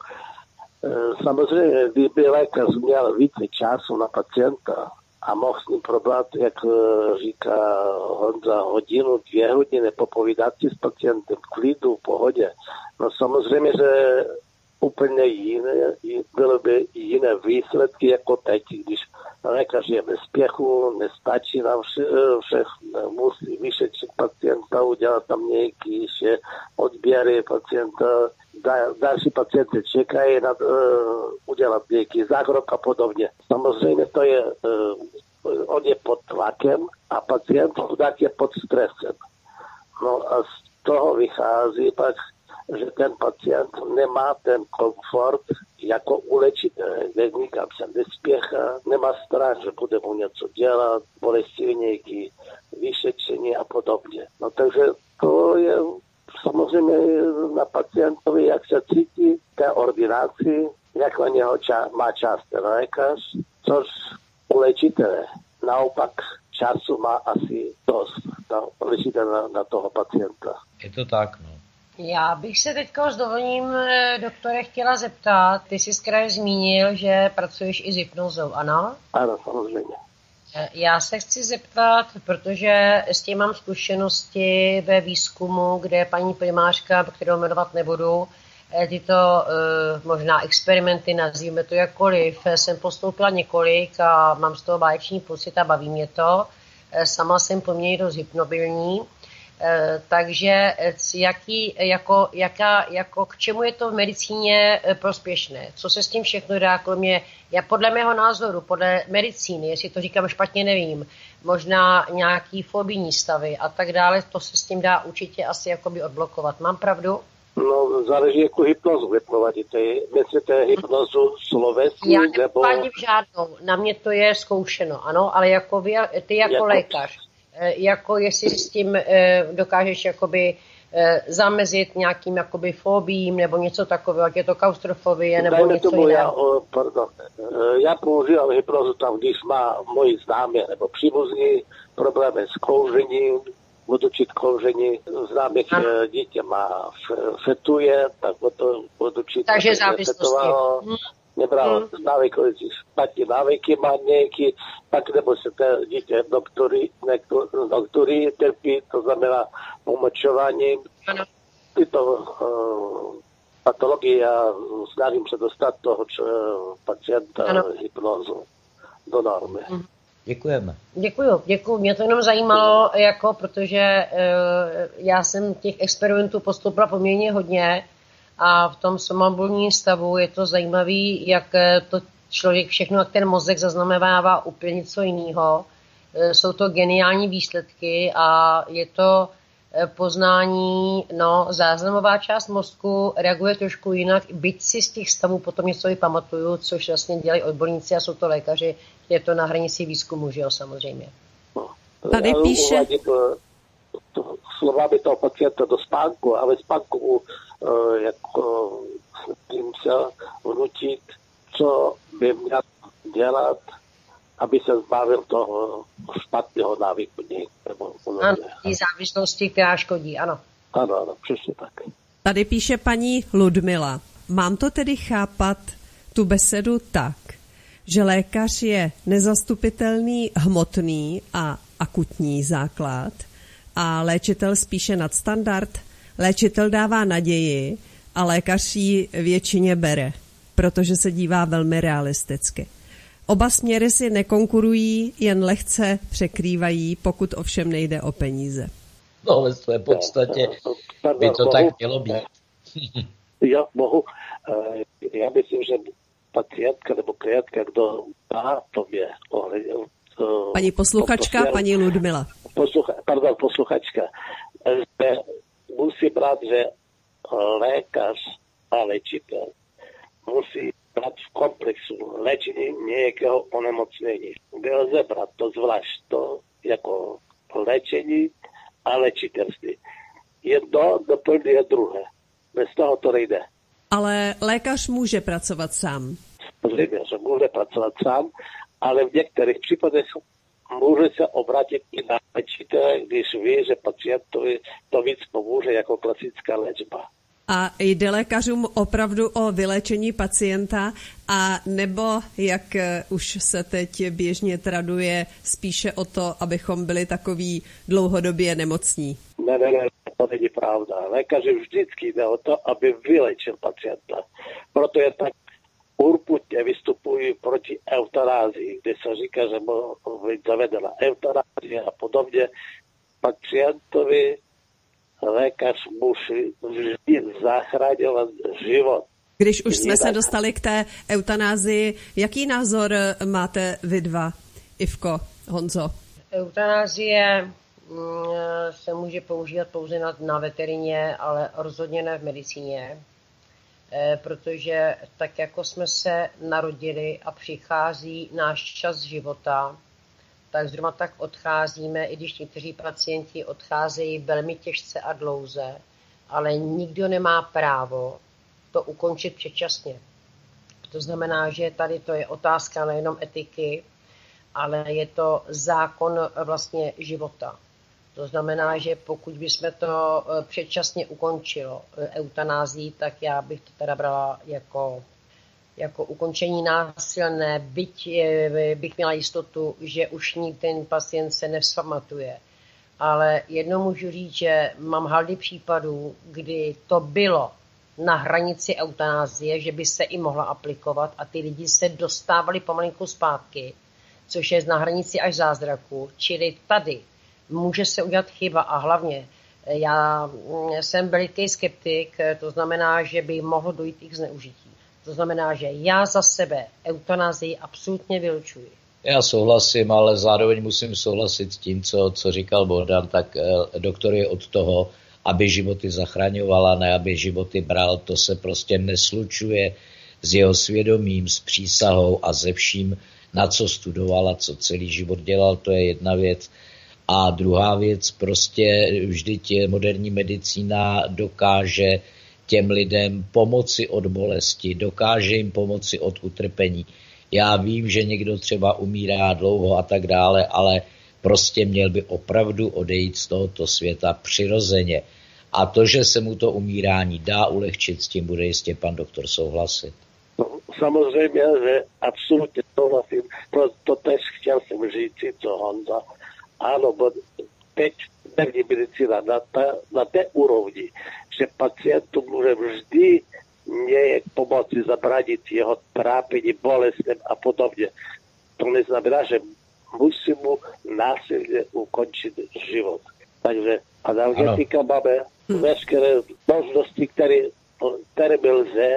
Samozřejmě, kdyby lékař měl více času na pacienta a mohl s ním probrat, jak říká Honza, hodinu, 2 hodiny popovídat si s pacientem v klidu, v pohodě. No samozřejmě, že úplně jiné, bylo by jiné výsledky jako teď, když lékař je ve spěchu, nestačí nám všechno, musí vyšetřit pacienta, udělat tam nějaký odběry pacienta, další pacienty čekají na udělat nějaký zákrok a podobně. Samozřejmě to je, on je pod tlakem a pacient chudák je pod stresem. No a z toho vychází pak, že ten pacient nemá ten komfort jako u léčitele. Nikam se nespěchá, nemá strach, že bude mu něco dělat, bolestivé nějaké vyšetření a podobně. No takže to je samozřejmě na pacientovi, jak se cítí v té ordinaci, jak na něho má čas ten lékař, což u léčitele naopak času má asi dost léčitel na toho pacienta. Je to tak, no. Já bych se teďka s dovolením, doktore, chtěla zeptat, ty jsi zkrátce zmínil, že pracuješ i s hypnózou, ano? Ano, samozřejmě. Já se chci zeptat, protože s tím mám zkušenosti ve výzkumu, kde paní primářka, kterou jmenovat nebudu, tyto možná experimenty, nazvíme to jakkoliv, jsem postoupila několik a mám z toho báječný pocit a baví mě to. Sama jsem poměrně dost hypnobilní. Takže k čemu je to v medicíně prospěšné? Co se s tím všechno dá, kromě, podle mého názoru, podle medicíny, jestli to říkám špatně, nevím, možná nějaký fobijní stavy a tak dále, to se s tím dá určitě asi jakoby odblokovat. Mám pravdu? No, záleží, jakou hypnozu vy provádíte. Myslíte hypnozu slovesní? Já neprovádím žádnou, na mě to je zkoušeno, ano, ale jako ty jako lékař. Jako jestli s tím dokážeš jakoby zamezit nějakým jakoby fobím nebo něco takového, jak je to klaustrofobie nebo dajme něco tomu, jiného. Já používám hypnozu tam, když má moji známí nebo příbuzní problémy s kouřením, budu učit kouření, známých dítě má fetuje, tak budu učit. Takže závislosti. Nebral návyky, špatné návyky má nějaký, tak nebo se to dítě doktory trpí, to znamená pomočováním. Tyto patologie já snažím se dostat toho pacienta hypnózu do normy. Děkujeme. Děkuju. Mě to jenom zajímalo, protože já jsem těch experimentů postoupila poměrně hodně a v tom somnambulním stavu je to zajímavý, jak to člověk všechno, jak ten mozek zaznamenává úplně něco jiného. Jsou to geniální výsledky a je to poznání, záznamová část mozku reaguje trošku jinak, byť si z těch stavů potom něco i pamatuju, což vlastně dělají odborníci a jsou to lékaři, je to na hranici výzkumu, že jo, samozřejmě. Tady píše... Slovami toho pacienta do spánku a ve spánku jako tím se vnutit, co by měl dělat, aby se zbavil toho špatného návyku. Ano, ty závislosti, která škodí, ano. Ano, přesně tak. Tady píše paní Ludmila. Mám to tedy chápat tu besedu tak, že lékař je nezastupitelný hmotný a akutní základ a léčitel spíše nadstandard. Léčitel dává naději a lékař ji většině bere, protože se dívá velmi realisticky. Oba směry si nekonkurují, jen lehce překrývají, pokud ovšem nejde o peníze. No, ve své podstatě by to tak mělo být. Já mohu. Já myslím, že pacientka nebo klientka, kdo má tobě ohledně... Paní posluchačka, paní Ludmila. Posluchačka. Že musí brát, že lékař a léčitel musí brát v komplexu léčení nějakého onemocnění. Nelze brát to zvlášť to jako léčení a léčitelství. Jedno doplňuje druhé. Bez toho to nejde. Ale lékař může pracovat sám. Samozřejmě, že může pracovat sám, ale v některých případech může se obrátit i na léčitele, když ví, že pacientovi to víc pomůže jako klasická léčba. A jde lékařům opravdu o vyléčení pacienta, a nebo, jak už se teď běžně traduje, spíše o to, abychom byli takový dlouhodobě nemocní? Ne, to není pravda. Lékaři vždycky jde o to, aby vylečil pacienta. Proto je tak urputně vystupují proti eutanázii, kde se říká, že může být zavedena eutanázie a podobně. Pacientovi lékař musí vždy zachraňovat život. Když už jsme se dostali k té eutanázii, jaký názor máte vy dva, Ivko, Honzo? Eutanázie se může používat pouze na veterině, ale rozhodně ne v medicíně, protože tak jako jsme se narodili a přichází náš čas života, tak zrovna tak odcházíme, i když někteří pacienti odcházejí velmi těžce a dlouze, ale nikdo nemá právo to ukončit předčasně. To znamená, že tady to je otázka nejenom etiky, ale je to zákon vlastně života. To znamená, že pokud bychom to předčasně ukončilo eutanázii, tak já bych to teda brala jako ukončení násilné, byť bych měla jistotu, že už ten pacient se nevzpamatuje. Ale jedno můžu říct, že mám haldy případů, kdy to bylo na hranici eutanázie, že by se i mohla aplikovat a ty lidi se dostávali pomalinku zpátky, což je na hranici až zázraku. Čili tady může se udělat chyba a hlavně já jsem veliký skeptik, to znamená, že by mohlo dojít i k zneužití. To znamená, že já za sebe eutanázii absolutně vylučuji. Já souhlasím, ale zároveň musím souhlasit s tím, co říkal Bohdan, tak doktor je od toho, aby životy zachraňovala, ne aby životy bral. To se prostě neslučuje s jeho svědomím, s přísahou a ze vším, na co studoval a co celý život dělal. To je jedna věc. A druhá věc, prostě vždyť moderní medicína dokáže těm lidem pomoci od bolesti, dokáže jim pomoci od utrpení. Já vím, že někdo třeba umírá dlouho a tak dále, ale prostě měl by opravdu odejít z tohoto světa přirozeně. A to, že se mu to umírání dá ulehčit, s tím bude jistě pan doktor souhlasit. No, samozřejmě, že absolutně souhlasím. To tež chtěl jsem říct, co Honza. Ano, bo teď není medicína na té úrovni, že pacientu může vždy nějak pomoci zabránit jeho trápení, bolestem a podobně. To neznamená, že musí mu násilně ukončit život. Takže analgetika máme veškeré možnosti, které by lze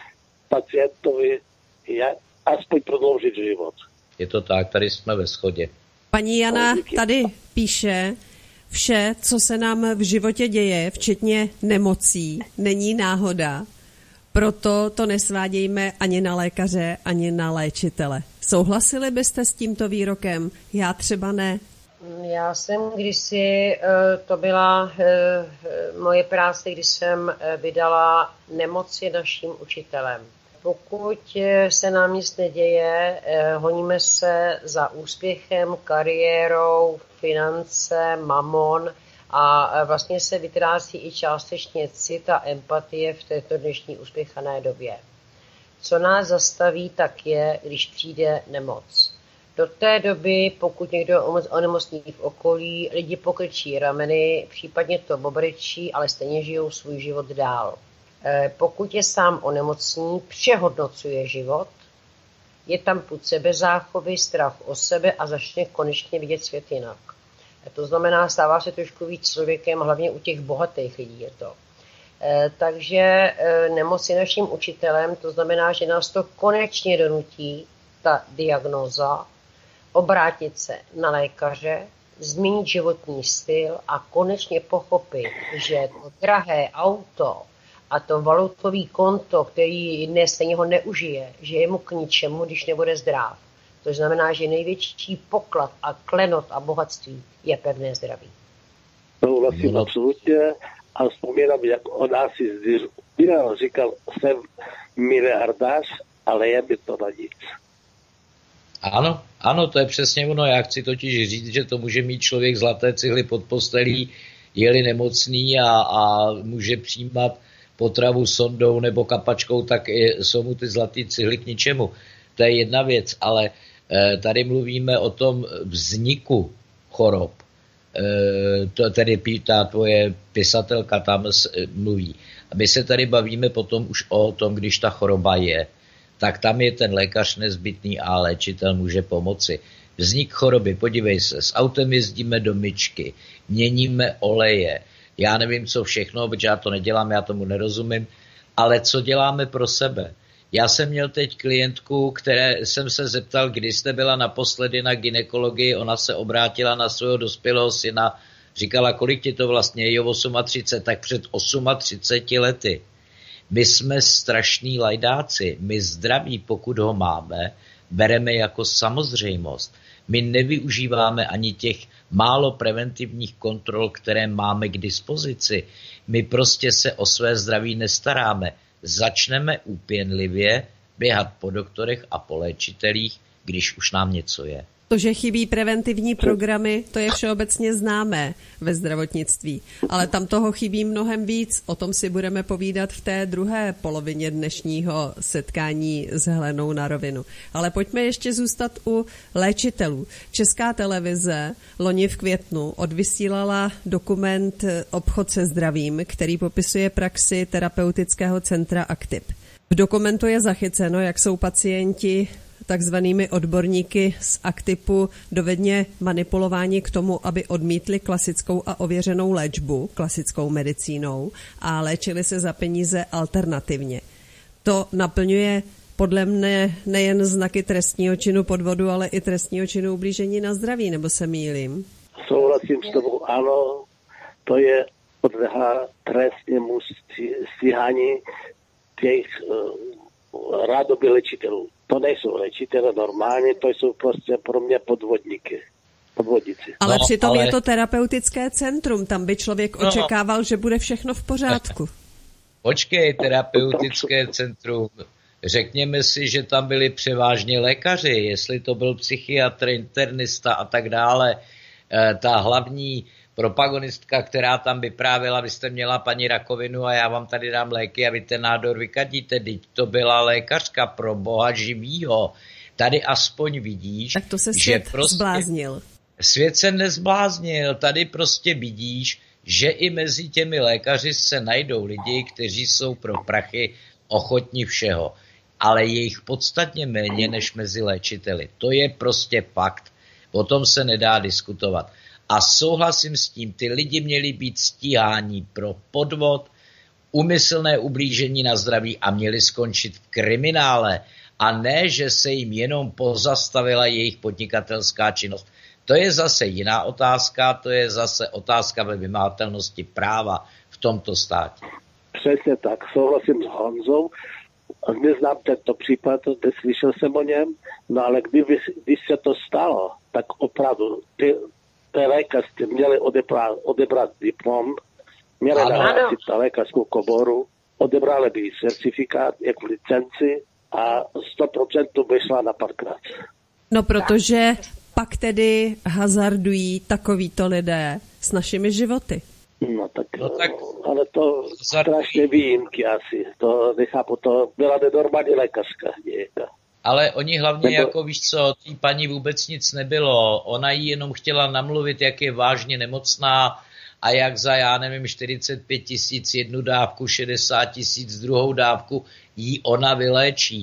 pacientovi aspoň prodloužit život. Je to tak, tady jsme ve shodě. Paní Jana tady píše, vše, co se nám v životě děje, včetně nemocí, není náhoda. Proto to nesvádějme ani na lékaře, ani na léčitele. Souhlasili byste s tímto výrokem? Já třeba ne. Já jsem kdysi, to byla moje práce, kdy jsem vydala Nemoci naším učitelem. Pokud se nám nic neděje, honíme se za úspěchem, kariérou, finance, mamon a vlastně se vytrácí i částečně cit a empatie v této dnešní uspěchané době. Co nás zastaví, tak je, když přijde nemoc. Do té doby, pokud někdo onemocní v okolí, lidi pokrčí rameny, případně to bobrečí, ale stejně žijou svůj život dál. Pokud je sám onemocní, přehodnocuje život Je tam pud sebezáchovy, strach o sebe a začne konečně vidět svět jinak. To znamená, stává se trošku víc člověkem, hlavně u těch bohatých lidí je to. Takže nemoc je naším učitelem, to znamená, že nás to konečně donutí, ta diagnóza, obrátit se na lékaře, změnit životní styl a konečně pochopit, že to drahé auto a to valutový konto, který dnes stejně ho neužije, že je mu k ničemu, když nebude zdrav. To znamená, že největší poklad a klenot a bohatství je pevné zdraví. To vlastně absolutně a vzpomínám, jak on asi říkal, jsem miliardář, ale je mi to na nic. Ano, to je přesně ono. Já chci totiž říct, že to může mít člověk zlaté cihly pod postelí, je-li nemocný a může přijímat potravu sondou nebo kapačkou, tak jsou mu ty zlaté cihly k ničemu. To je jedna věc, ale tady mluvíme o tom vzniku chorob. Tedy ta tvoje pisatelka tam mluví. A my se tady bavíme potom už o tom, když ta choroba je, tak tam je ten lékař nezbytný a léčitel může pomoci. Vznik choroby, podívej se, s autem jezdíme do myčky, měníme oleje, já nevím co všechno, protože já to nedělám, já tomu nerozumím, ale co děláme pro sebe? Já jsem měl teď klientku, které jsem se zeptal, kdy jste byla naposledy na gynekologii, ona se obrátila na svého dospělého syna, říkala, kolik ti to vlastně je, 38, tak před 38 lety. My jsme strašní lajdáci, my zdraví, pokud ho máme, bereme jako samozřejmost. My nevyužíváme ani těch málo preventivních kontrol, které máme k dispozici. My prostě se o své zdraví nestaráme. Začneme úpěnlivě běhat po doktorech a po léčitelích, když už nám něco je. To, že chybí preventivní programy, to je všeobecně známé ve zdravotnictví. Ale tam toho chybí mnohem víc. O tom si budeme povídat v té druhé polovině dnešního setkání s Helenou na rovinu. Ale pojďme ještě zůstat u léčitelů. Česká televize loni v květnu odvysílala dokument Obchod se zdravím, který popisuje praxi terapeutického centra Aktip. V dokumentu je zachyceno, jak jsou pacienti takzvanými odborníky z Aktipu dovedně manipulováni k tomu, aby odmítli klasickou a ověřenou léčbu, klasickou medicínou a léčili se za peníze alternativně. To naplňuje podle mne nejen znaky trestního činu podvodu, ale i trestního činu ublížení na zdraví, nebo se mýlím? Souhlasím s tebou, ano, to je podléhá trestnímu stíhání těch rádoby léčitelů. To nejsou léčitelé normálně, to jsou prostě pro mě podvodníci. Ale přitom je to terapeutické centrum, tam by člověk očekával, že bude všechno v pořádku. Počkej, terapeutické centrum. Řekněme si, že tam byli převážně lékaři, jestli to byl psychiatr, internista a tak dále. Ta hlavní propagonistka, která tam vyprávěla, vy jste měla paní rakovinu a já vám tady dám léky a vy ten nádor vykadíte, teď to byla lékařka pro boha živýho. Tady aspoň vidíš, tak to se svět zbláznil. Svět se nezbláznil, tady prostě vidíš, že i mezi těmi lékaři se najdou lidi, kteří jsou pro prachy ochotní všeho, ale je jich podstatně méně než mezi léčiteli. To je prostě fakt, o tom se nedá diskutovat. A souhlasím s tím, ty lidi měli být stíháni pro podvod, úmyslné ublížení na zdraví a měli skončit v kriminále. A ne, že se jim jenom pozastavila jejich podnikatelská činnost. To je zase jiná otázka, to je zase otázka ve vymahatelnosti práva v tomto státě. Přesně tak, souhlasím s Honzou. Neznám tento případ, neslyšel jsem o něm, no ale když se to stalo, tak opravdu ty lékařství měli odebrat diplom, měli nahlásit na lékařskou komoru, odebrali by certifikát jako licenci a 100% by šla na parkrát. No protože pak tedy hazardují takovýto lidé s našimi životy. No tak ale to strašně výjimky asi. To nechápu, to byla nenormální lékařka nějaká. Ale oni hlavně, jako víš co, tý paní vůbec nic nebylo. Ona jí jenom chtěla namluvit, jak je vážně nemocná a jak za, já nevím, 45 000 jednu dávku, 60 000 druhou dávku jí ona vyléčí.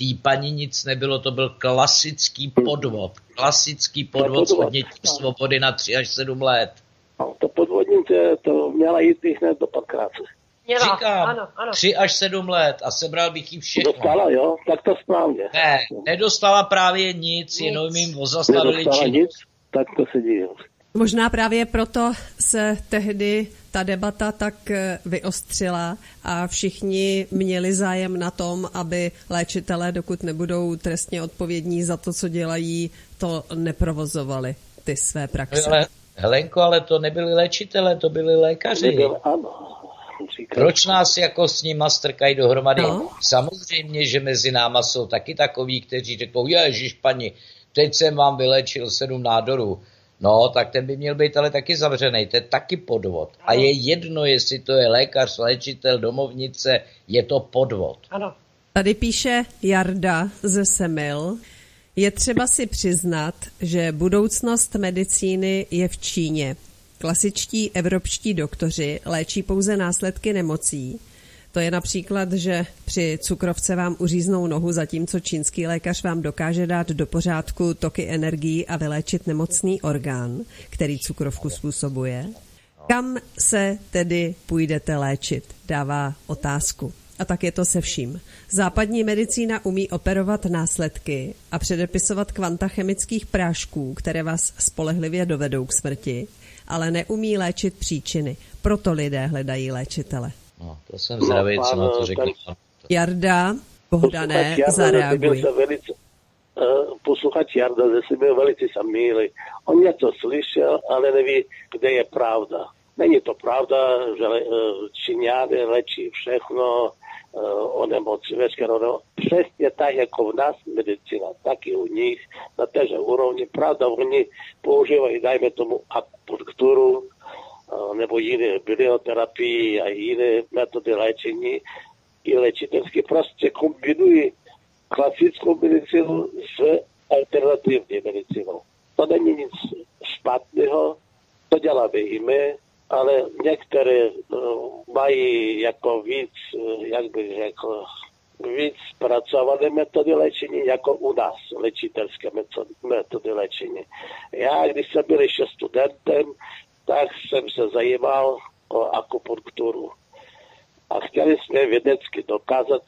té paní nic nebylo, to byl klasický podvod. Klasický podvod s odnětím svobody na 3 až 7 let. No, to podvodní, to měla jít hned do patkáce. Říkám, ano. 3 až 7 let a sebral bych jí všechno. Dostala, jo? Tak to správně. Ne, nedostala právě nic. Jenom jim zastavili Nedostala činnost. nic, tak to se díl. Možná právě proto se tehdy ta debata tak vyostřila a všichni měli zájem na tom, aby léčitelé, dokud nebudou trestně odpovědní za to, co dělají, to neprovozovali, ty své praxe. Ale, Helenko, ale to nebyli léčitelé, to byli lékaři. Ano. Proč nás jako s nima strkají dohromady? No. Samozřejmě, že mezi náma jsou taky takoví, kteří řeknou, ježiš paní, teď jsem vám vylečil 7 nádorů. No, tak ten by měl být ale taky zavřený, to je taky podvod. A je jedno, jestli to je lékař, léčitel, domovnice, je to podvod. Ano. Tady píše Jarda ze Semil. Je třeba si přiznat, že budoucnost medicíny je v Číně. Klasičtí evropští doktoři léčí pouze následky nemocí. To je například, že při cukrovce vám uříznou nohu, zatímco čínský lékař vám dokáže dát do pořádku toky energií a vyléčit nemocný orgán, který cukrovku způsobuje. Kam se tedy půjdete léčit? Dává otázku. A tak je to se vším. Západní medicína umí operovat následky a předepisovat kvanta chemických prášků, které vás spolehlivě dovedou k smrti, ale neumí léčit příčiny. Proto lidé hledají léčitele. No, to jsem zdravý, co na to řekl. Jarda, Bohdané, zareaguj. Posluchač Jarda ze sebe velice se mýlí. On něco slyšel, ale neví, kde je pravda. Není to pravda, že Číňané léčí všechno, onemocní veškeré. Přesně tak, jako v nás medicína, tak i u nich, na téže úrovni. Pravda, oni používají, dajme tomu, akupunkturu, nebo jiné bioterapii a jiné metody léčení i léčitelské prostě kombinují klasickou medicínu s alternativní medicínou. To není nic špatného, to děláme i my, ale některé mají jako víc, jak bych řekl, víc pracované metody léčení, jako u nás, léčitelské metody léčení. Já, když jsem byl ještě studentem, tak jsem se zajímal o akupunkturu. A chtěli jsme vědecky dokázat,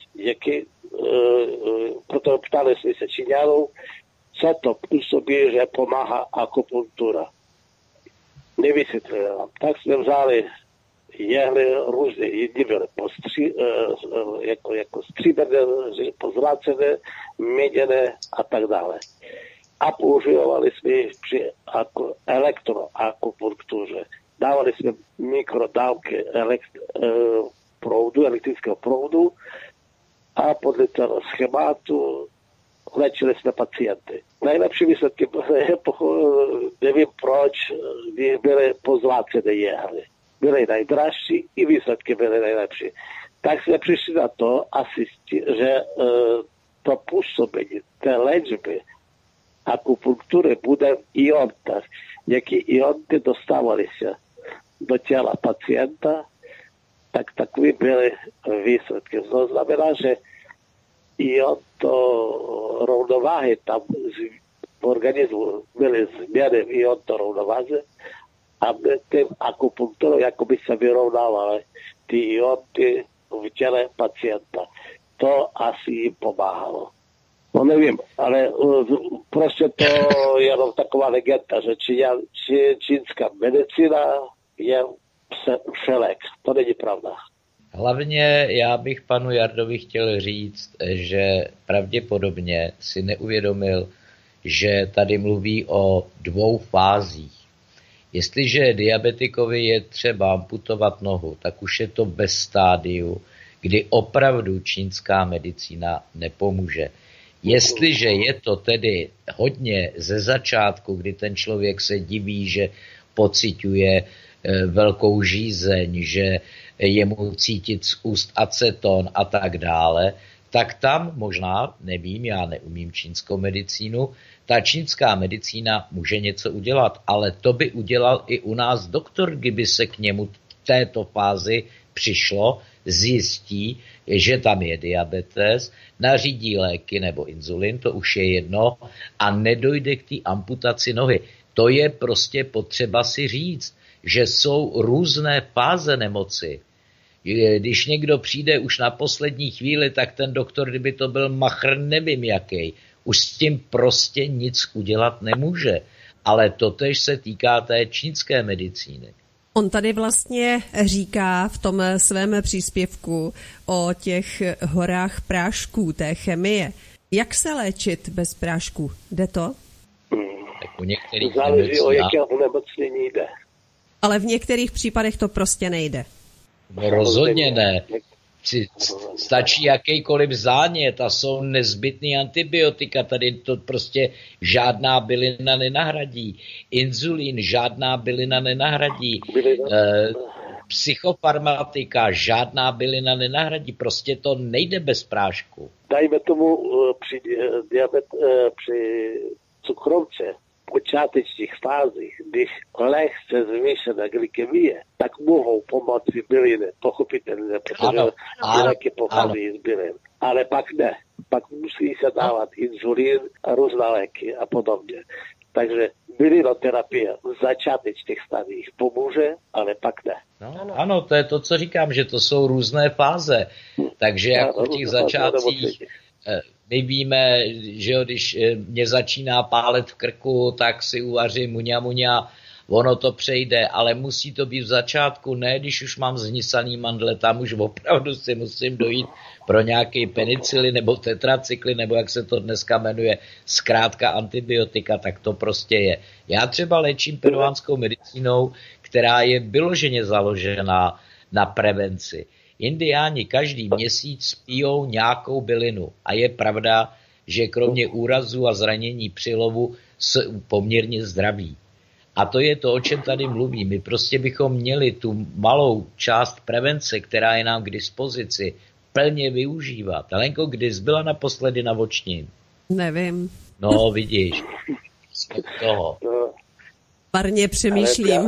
proto ptali jsme se Číňanů, co to působí, že pomáhá akupunktura. Nevysvětlili nám. Tak jsme vzali jehly různé, jedni byly jako stříbrné, pozlácené, měděné a tak dále. A používali jsme při elektroakupunktuře. Dávali jsme mikrodávky elektrického proudu a podle toho schématu léčili jsme pacienty. Nejlepší výsledky, nevím proč, když byly pozlácené jehly. Byly nejdražší i výsledky byly nejlepší. Tak jsme přišli na to, že to působení té léčby akupunktury bude v iontách. Jaké ionty dostávaly se do těla pacienta, tak takové byly výsledky. To znamená, že ionto rovnováhy tam v organismu byly změny v ionto rovnováze a tím akupunkturou jakoby se vyrovnávaly ty ionty v těle pacienta. To asi jim pomáhalo. No nevím, ale prostě to je jenom taková legenda, že čínská medicína je všelek. To není pravda. Hlavně já bych panu Jardovi chtěl říct, že pravděpodobně si neuvědomil, že tady mluví o 2 fázích. Jestliže diabetikovi je třeba amputovat nohu, tak už je to bez stádiu, kdy opravdu čínská medicína nepomůže. Jestliže je to tedy hodně ze začátku, kdy ten člověk se diví, že pociťuje velkou žízeň, že je mu cítit z úst aceton a tak dále, tak tam možná, nevím, já neumím čínskou medicínu, ta čínská medicína může něco udělat, ale to by udělal i u nás doktor, kdyby se k němu v této fázi přišlo, zjistí, že tam je diabetes, nařídí léky nebo inzulin, to už je jedno, a nedojde k té amputaci nohy. To je prostě potřeba si říct, že jsou různé fáze nemoci. Když někdo přijde už na poslední chvíli, tak ten doktor, kdyby to byl machr, nevím jaký, už s tím prostě nic udělat nemůže. Ale totéž se týká té čínské medicíny. On tady vlastně říká v tom svém příspěvku o těch horách prášků, té chemie. Jak se léčit bez prášků? Jde to? Tak u některých záleží, o jakého onemocnění jde. Ale v některých případech to prostě nejde. No rozhodně ne. Stačí jakýkoliv zánět a jsou nezbytný antibiotika. Tady to prostě žádná bylina nenahradí. Inzulín žádná bylina nenahradí. Psychofarmatika žádná bylina nenahradí. Prostě to nejde bez prášku. Dajme tomu při cukrovce počátečních fázích, když lehce zvýšená glykemie, tak mohou pomoci byliny, pochopitelně, protože léky pocházejí z bylin. Ale pak ne. Pak musí se dávat inzulín a různé léky a podobně. Takže bylinoterapie v začátečních stadiích pomůže, ale pak ne. No, ano, to je to, co říkám, že to jsou různé fáze. Takže jak v těch začátcích my víme, že jo, když mě začíná pálet v krku, tak si uvařím muňa, ono to přejde, ale musí to být v začátku, ne když už mám zhnisaný mandle, tam už opravdu si musím dojít pro nějaký penicilin nebo tetracykly, nebo jak se to dneska jmenuje, zkrátka antibiotika, tak to prostě je. Já třeba léčím peruánskou medicínou, která je vyloženě založená na prevenci. Indiáni každý měsíc pijou nějakou bylinu a je pravda, že kromě úrazů a zranění při lovu jsou poměrně zdraví. A to je to, o čem tady mluvím. My prostě bychom měli tu malou část prevence, která je nám k dispozici, plně využívat. Helenko, kdy jsi byla naposledy na Vočnin? Nevím. No, vidíš. Jsme toho. Marně přemýšlím.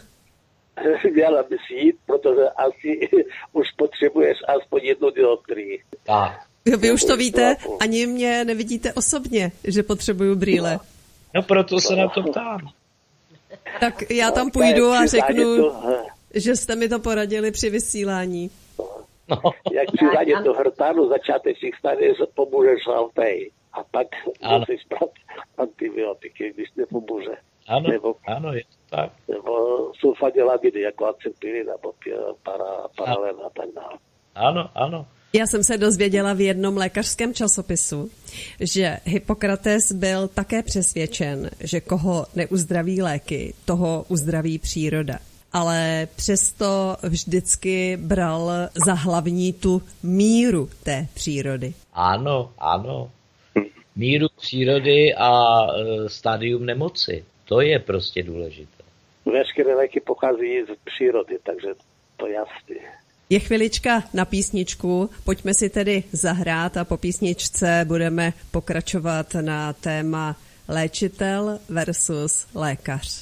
Měla bys jít, protože asi už potřebuješ aspoň jednu dioptrii. Tak. Vy už to víte, ani mě nevidíte osobně, že potřebuju brýle. No proto se na to ptám. Tak já tam půjdu a řeknu, že jste mi to poradili při vysílání. No. Jak při zánět do hrtánu začátečních stadií pomůžeš šalpej. A pak musíš brát antibiotiky, když nepomůže. Ano, ano, je to tak. Nebo sulfanilaminy, jako acetylin, nebo paralen a tak dále. Ano, ano. Já jsem se dozvěděla v jednom lékařském časopisu, že Hippokrates byl také přesvědčen, že koho neuzdraví léky, toho uzdraví příroda. Ale přesto vždycky bral za hlavní tu míru té přírody. Ano, ano. Míru přírody a stádium nemoci. To je prostě důležité. Veškeré léky pochází z přírody, takže to jasně. Je chvilička na písničku, pojďme si tedy zahrát a po písničce budeme pokračovat na téma léčitel versus lékař.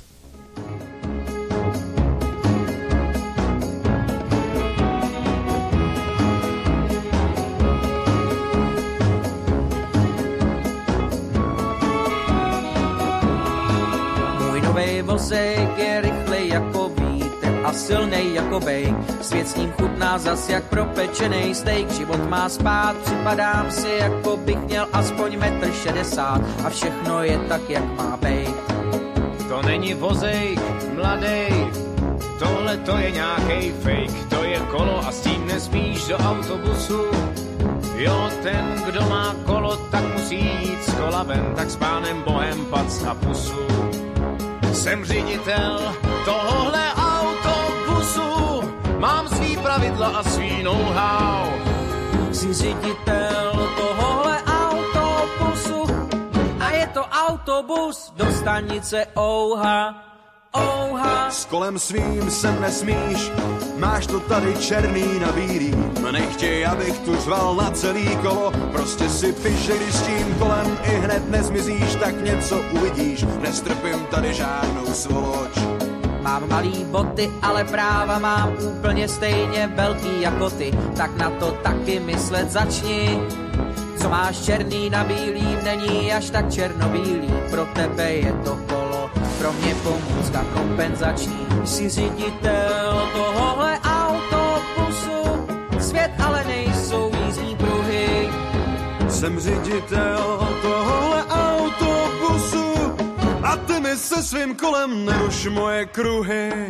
Vozejk je rychlej jako vítr a silnej jako bejk. Svět s ním chutná zas jak propečenej steak. Život má spát, připadám si, jako bych měl aspoň 1,60 m a všechno je tak, jak má bejt. To není vozejk, mladej, tohle to je nějakej fake. To je kolo a s tím nespíš do autobusu. Jo, ten, kdo má kolo, tak musí jít z kola ven, tak s pánem Bohem pac na pusu. Jsem ředitel tohohle autobusu, mám svý pravidla a svý know-how. Jsi ředitel tohohle autobusu a je to autobus do stanice Ouha. Ouha. S kolem svým sem nesmíš, máš to tady černý na bílý. Nechtěj, abych tu řval na celý kolo, prostě si piš, že když s tím kolem i hned nezmizíš, tak něco uvidíš, nestrpím tady žádnou svoloč. Mám malý boty, ale práva mám úplně stejně velký jako ty. Tak na to taky myslet začni. Co máš černý na bílý, není až tak černobílý. Pro tebe je to kolo, pro mě pomůcka kompenzační. Jsi řiditel tohohle autobusu, svět ale nejsou jízdní pruhy. Jsem řiditel tohohle autobusu a ty mi se svým kolem neruš moje kruhy.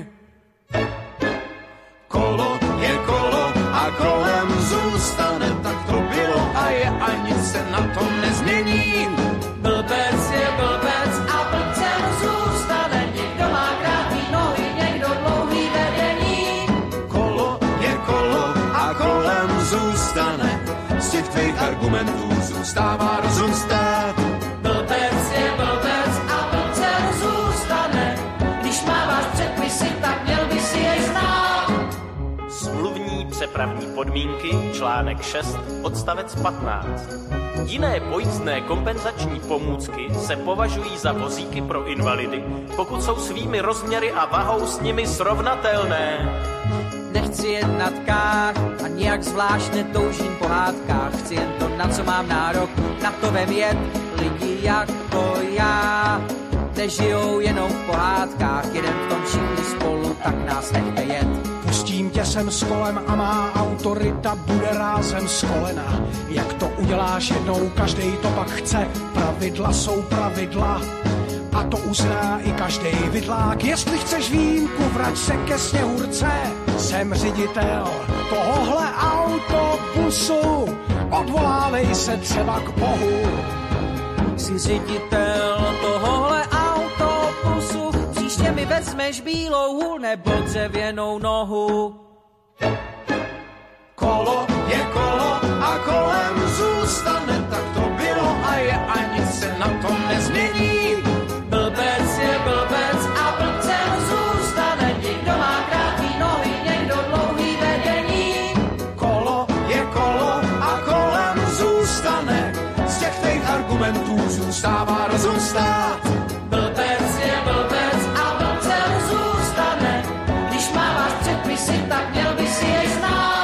Kolo je kolo a kolem zůstane, tak to bylo a je a nic se na tom nezmění. Blbec je blbec a blbcem zůstane. Někdo má krátký nohy, někdo dlouhý vedení. Kolo je kolo a kolem zůstane, z těch tvých argumentů zůstává rozum stát. Blbec je blbec a blbcem zůstane. Když máváš předpisy, tak měl by si je znát. Smluvní přepravní podmínky, článek 6, odstavec 15. Jiné pojízdné kompenzační pomůcky se považují za vozíky pro invalidy, pokud jsou svými rozměry a vahou s nimi srovnatelné. Nechci jet na tkách a nějak zvlášť netoužím po hádkách. Chci jen to, na co mám nárok, na to vem jet. Lidi jako já nežijou jenom v pohádkách. Jeden v tom všichni spolu, tak nás nechte jet. Pustím tě sem s kolem a má autorita bude rázem z kolena. Jak to uděláš jednou, každej to pak chce. Pravidla jsou pravidla a to uzná i každej vidlák. Jestli chceš výjimku, vrať se ke Sněhurce. Jsem řiditel tohohle autobusu, odvolávej se třeba k Bohu. Jsi řiditel tohohle autobusu, příště mi vezmeš bílou hůl nebo dřevěnou nohu. Kolo je kolo a kolem zůstane, tak to bylo a je a nic se na tom nezmění. Blbec je blbec a blbcem zůstane. Někdo má krátký nohy, někdo dlouhý vedení. Kolo je kolo a kolem zůstane, z těch tvých argumentů zůstává rozum stát. Blbec je blbec a blbcem zůstane. Když máváš předpisy, tak měl by si je znát.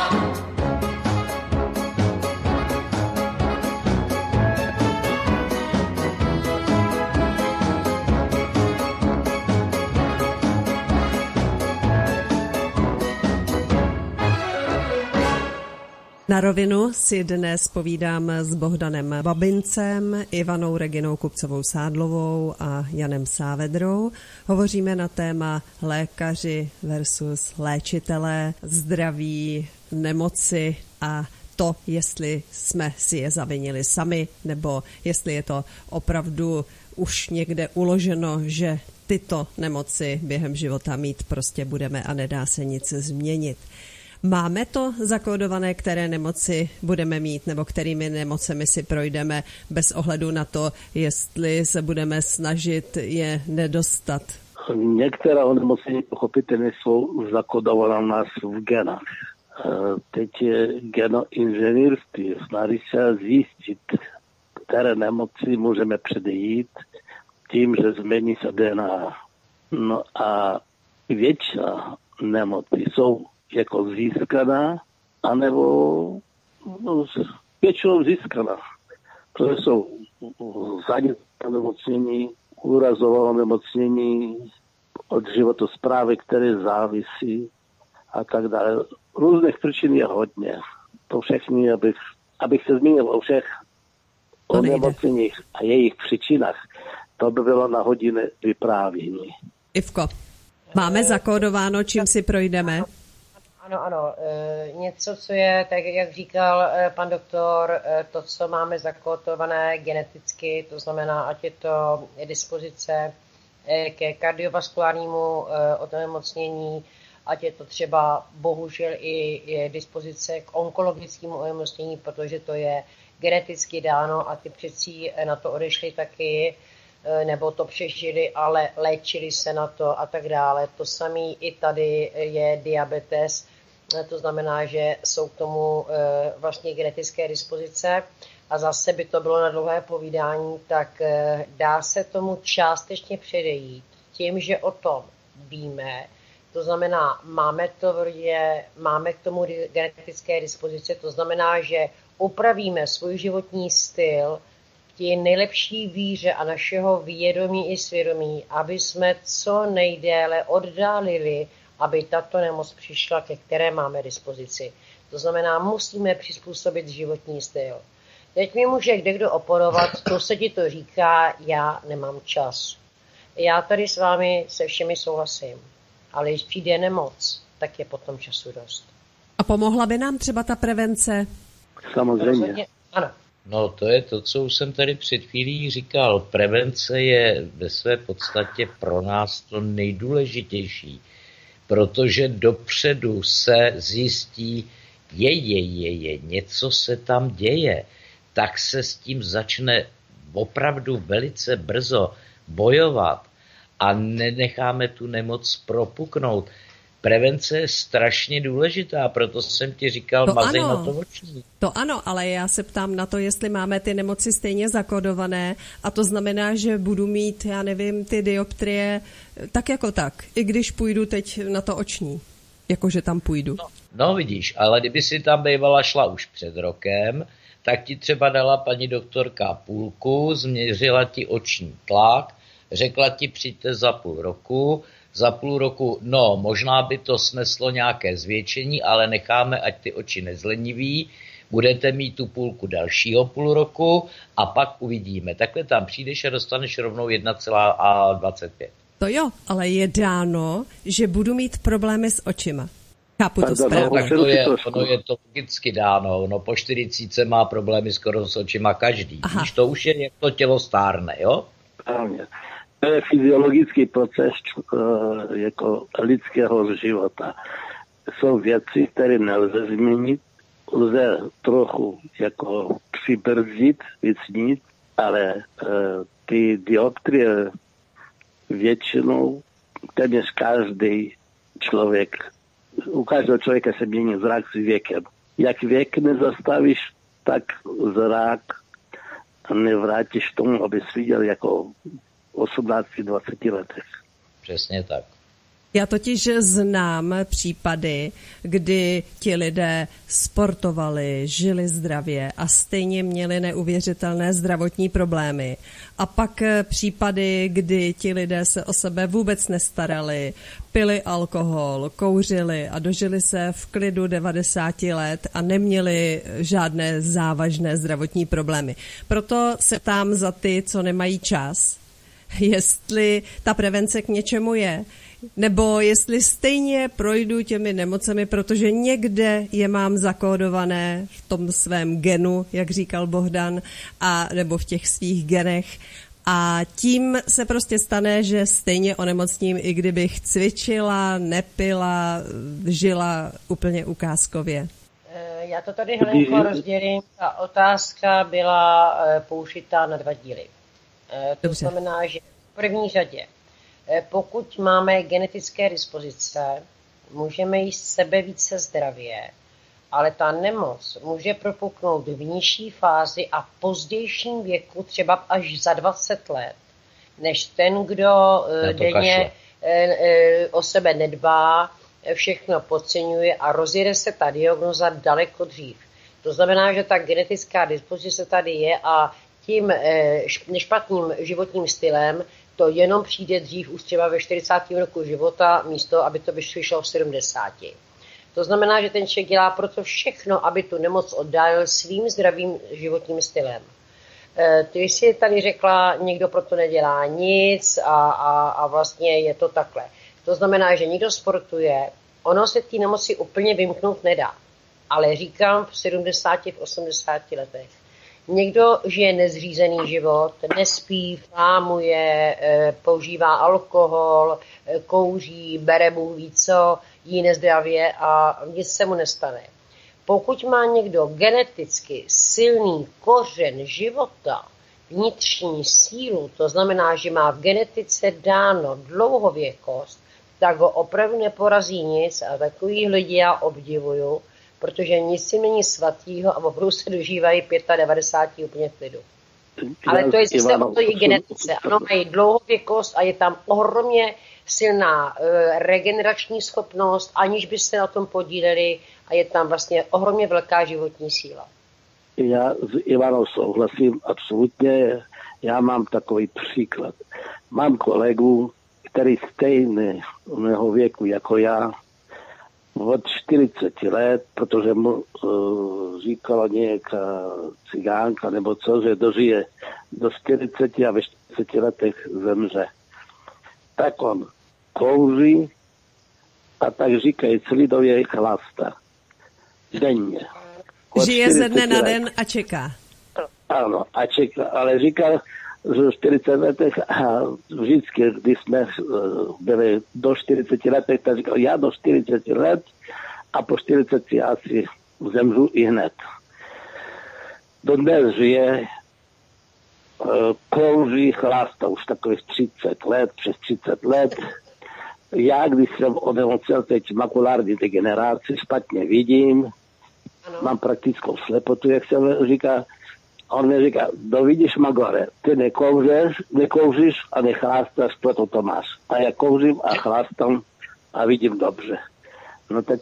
Na rovinu si dnes povídám s Bohdanem Babincem, Ivanou Reginou Kupcovou-Sádlovou a Janem Sávedrou. Hovoříme na téma lékaři versus léčitelé, zdraví, nemoci a to, jestli jsme si je zavinili sami, nebo jestli je to opravdu už někde uloženo, že tyto nemoci během života mít prostě budeme a nedá se nic změnit. Máme to zakódované, které nemoci budeme mít nebo kterými nemocemi si projdeme bez ohledu na to, jestli se budeme snažit je nedostat? Některá onemocnění pochopitelně jsou zakódovaná u nás v genách. Teď je genoinženýrství. Snaží se zjistit, které nemoci můžeme předejít tím, že změní se DNA. No a většina nemocí jsou jako získaná, anebo většinou získaná. To jsou zánětné nemocnění, úrazové onemocnění, od životosprávy, které závisí a tak dále. Různých příčin je hodně. To všechny, abych se zmínil o všech onemocněních a jejich příčinách, to by bylo na hodiny vyprávění. Ivko, máme zakódováno, čím si projdeme? Ano, něco, co je, tak jak říkal pan doktor, to, co máme zakódované geneticky, to znamená, ať je to dispozice ke kardiovaskulárnímu onemocnění, ať je to třeba bohužel i dispozice k onkologickému onemocnění, protože to je geneticky dáno a ty předci na to odešli taky, nebo to přežili, ale léčili se na to a tak dále. To samé i tady je diabetes, to znamená, že jsou k tomu vlastně genetické dispozice a zase by to bylo na dlouhé povídání, tak dá se tomu částečně předejít tím, že o tom víme, to znamená, máme to v rodě, máme k tomu genetické dispozice, to znamená, že upravíme svůj životní styl v té nejlepší víře a našeho vědomí i svědomí, aby jsme co nejdéle oddálili, aby tato nemoc přišla, ke které máme dispozici. To znamená, musíme přizpůsobit životní styl. Teď mi může kdekdo oponovat, to se ti to říká, já nemám čas. Já tady s vámi se všemi souhlasím, ale když přijde nemoc, tak je potom času dost. A pomohla by nám třeba ta prevence? Samozřejmě. Ano. No to je to, co už jsem tady před chvílí říkal. Prevence je ve své podstatě pro nás to nejdůležitější, protože dopředu se zjistí, něco se tam děje, tak se s tím začne opravdu velice brzo bojovat a nenecháme tu nemoc propuknout. Prevence je strašně důležitá, proto jsem ti říkal, mazej na to oční. To ano, ale já se ptám na to, jestli máme ty nemoci stejně zakódované a to znamená, že budu mít, já nevím, ty dioptrie tak jako tak, i když půjdu teď na to oční, jakože tam půjdu. No vidíš, ale kdyby si tam bývala šla už před rokem, tak ti třeba dala paní doktorka půlku, změřila ti oční tlak, řekla ti přijďte za půl roku, no možná by to sneslo nějaké zvětšení, ale necháme, ať ty oči nezleniví, budete mít tu půlku dalšího půl roku a pak uvidíme. Takhle tam přijdeš a dostaneš rovnou 1,25. To jo, ale je dáno, že budu mít problémy s očima. Chápu to správně. Tak ono je to logicky dáno. No po 40 má problémy skoro s očima každý. Víš, to už je, jak to tělo stárne, jo? Právně. To je fyziologický proces jako lidského života. Jsou věci, které nelze změnit, lze trochu jako přibrzdit, vycnit, ale ty dioptrie většinou téměř každý člověk, u každého člověka se mění zrak s věkem. Jak věk nezastavíš, tak zrak nevrátíš tomu, abys viděl jako 18-20 letech. Přesně tak. Já totiž znám případy, kdy ti lidé sportovali, žili zdravě a stejně měli neuvěřitelné zdravotní problémy. A pak případy, kdy ti lidé se o sebe vůbec nestarali, pili alkohol, kouřili a dožili se v klidu 90 let a neměli žádné závažné zdravotní problémy. Proto se ptám za ty, co nemají čas, jestli ta prevence k něčemu je, nebo jestli stejně projdu těmi nemocemi, protože někde je mám zakódované v tom svém genu, jak říkal Bohdan, a nebo v těch svých genech. A tím se prostě stane, že stejně onemocním, i kdybych cvičila, nepila, žila úplně ukázkově. Já to tady, Helenko, rozdělím. Ta otázka byla použitá na 2 díly. To znamená, že v první řadě, pokud máme genetické dispozice, můžeme jíst sebe více zdravě, ale ta nemoc může propuknout v nižší fázi a v pozdějším věku, třeba až za 20 let, než ten, kdo denně o sebe nedbá, všechno podceňuje a rozjede se ta diagnoza daleko dřív. To znamená, že ta genetická dispozice tady je a tím nešpatným životním stylem to jenom přijde dřív už třeba ve 40. roku života, místo, aby to vyšlo v 70. To znamená, že ten člověk dělá proto všechno, aby tu nemoc oddálil svým zdravým životním stylem. Ty jsi tady řekla, někdo proto nedělá nic a vlastně je to takhle. To znamená, že někdo sportuje, ono se té nemoci úplně vymknout nedá. Ale říkám v 70, v 80 letech. Někdo žije nezřízený život, nespí, flámuje, používá alkohol, kouří, bere Bůh ví co, jí nezdravě a nic se mu nestane. Pokud má někdo geneticky silný kořen života, vnitřní sílu, to znamená, že má v genetice dáno dlouhověkost, tak ho opravdu neporazí nic a takových lidí já obdivuju, protože nic si není svatýho a opravdu se dožívají 95 úplně v klidu. Ale to je zase o to jejich genetice. Ano, mají dlouhověkost a je tam ohromně silná regenerační schopnost, aniž by se na tom podíleli a je tam vlastně ohromně velká životní síla. Já s Ivanou souhlasím absolutně. Já mám takový příklad. Mám kolegu, který stejného věku jako já, od 40 let, protože mu říkala nějaká cigánka nebo co, že dožije do 40 a ve 40 letech zemře. Tak on kouří a tak říkají lidově chlasta. Denně. Žije ze dne na den a čeká. Ano, a čeká, ale říkal, že v 40 letech a vždycky, když jsme byli do 40 letech, tak říkal, já do 40 let a po 40 asi zemřu i hned. Dodnes žije, kouří, chlasta už takových 30 let, přes 30 let. Já, když jsem onemocněl teď makulární degeneraci, špatně vidím, mám praktickou slepotu, jak se říká. On mi říká, dovidíš Magore, ty nekouříš a nechlástáš, proto to máš. A já kouřím a chlástám a vidím dobře. No tak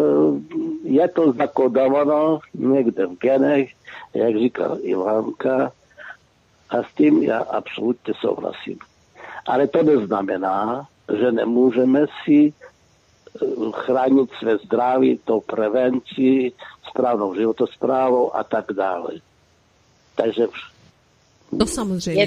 je to zakodováno někde v genech, jak říkal Ivanka, a s tím já absolutně souhlasím. Ale to neznamená, že nemůžeme si chránit své zdraví tou prevencí, správnou životosprávou a tak dále. Takže to samozřejmě.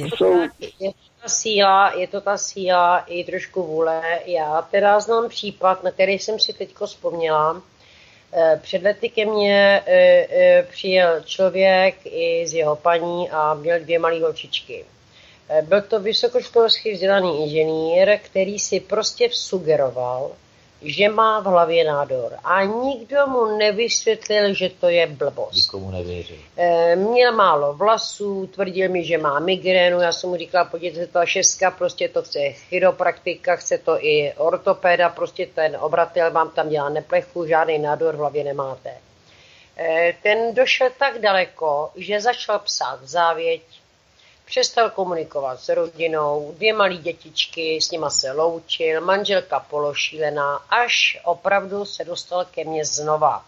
Je to ta síla i trošku vůle. Já teda znám případ, na který jsem si teďko vzpomněla. Před lety ke mně přijel člověk i s jeho paní a měl 2 malé holčičky. Byl to vysokoškolský vzdělaný inženýr, který si prostě sugeroval, že má v hlavě nádor. A nikdo mu nevysvětlil, že to je blbost. Nikomu nevěří. Měl málo vlasů, tvrdil mi, že má migrénu. Já jsem mu říkala, podívejte, ta 6, prostě to chce chiropraktika, chce to i ortopéda, prostě ten obratel vám tam dělá neplechu, žádný nádor v hlavě nemáte. Ten došel tak daleko, že začal psát závěť, přestal komunikovat s rodinou, 2 malé dětičky, s nima se loučil, manželka pološílená, až opravdu se dostal ke mně znova.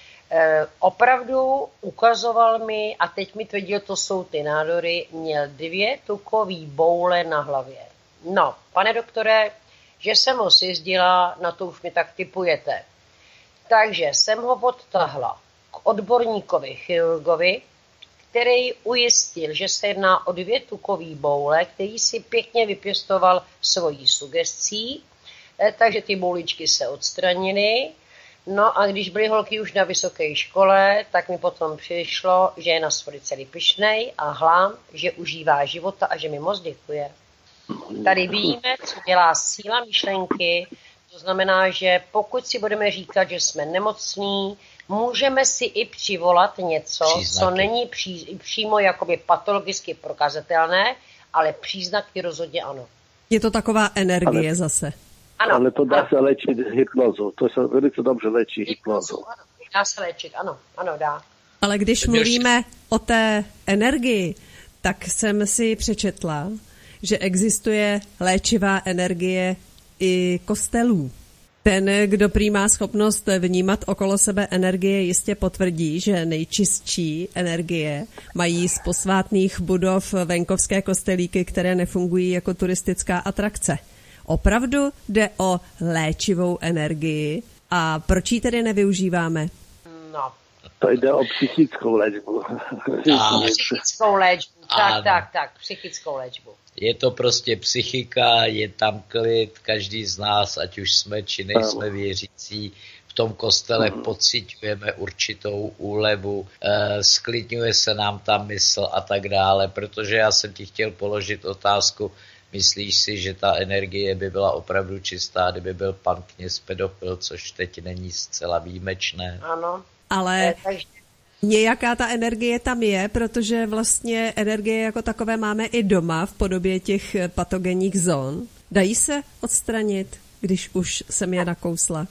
Opravdu ukazoval mi, a teď mi tvrdil, to jsou ty nádory, měl 2 tukové boule na hlavě. No, pane doktore, že jsem ho sjezdila, na to už mi tak tipujete. Takže jsem ho odtahla k odborníkovi chirurgovi, který ujistil, že se jedná o 2 tukové boule, který si pěkně vypěstoval svojí sugestí, takže ty bouličky se odstranily. No a když byly holky už na vysoké škole, tak mi potom přišlo, že je na svody celý pyšnej a hlám, že užívá života a že mi moc děkuje. Tady víme, co dělá síla myšlenky, to znamená, že pokud si budeme říkat, že jsme nemocní, můžeme si i přivolat něco, příznaky, co není přímo jakoby patologicky prokazatelné, ale příznaky rozhodně ano. Je to taková energie zase. Ano. Ale to dá se léčit hypnózou. To se velice dobře léčí hypnózou. Dá se léčit, ano, dá. Ale když mluvíme o té energii, tak jsem si přečetla, že existuje léčivá energie i kostelů. Ten, kdo prý má schopnost vnímat okolo sebe energie, jistě potvrdí, že nejčistší energie mají z posvátných budov venkovské kostelíky, které nefungují jako turistická atrakce. Opravdu jde o léčivou energii a proč ji tedy nevyužíváme? No. To jde o psychickou léčbu. Psychickou léčbu, tak, psychickou léčbu. Je to prostě psychika, je tam klid, každý z nás, ať už jsme či nejsme věřící, v tom kostele pociťujeme určitou úlevu, sklidňuje se nám ta mysl a tak dále, protože já jsem ti chtěl položit otázku, myslíš si, že ta energie by byla opravdu čistá, kdyby byl pan kněz pedofil, což teď není zcela výjimečné? Ano. Ale nějaká ta energie tam je, protože vlastně energie jako takové máme i doma v podobě těch patogenních zón. Dají se odstranit, když už jsem je nakousla?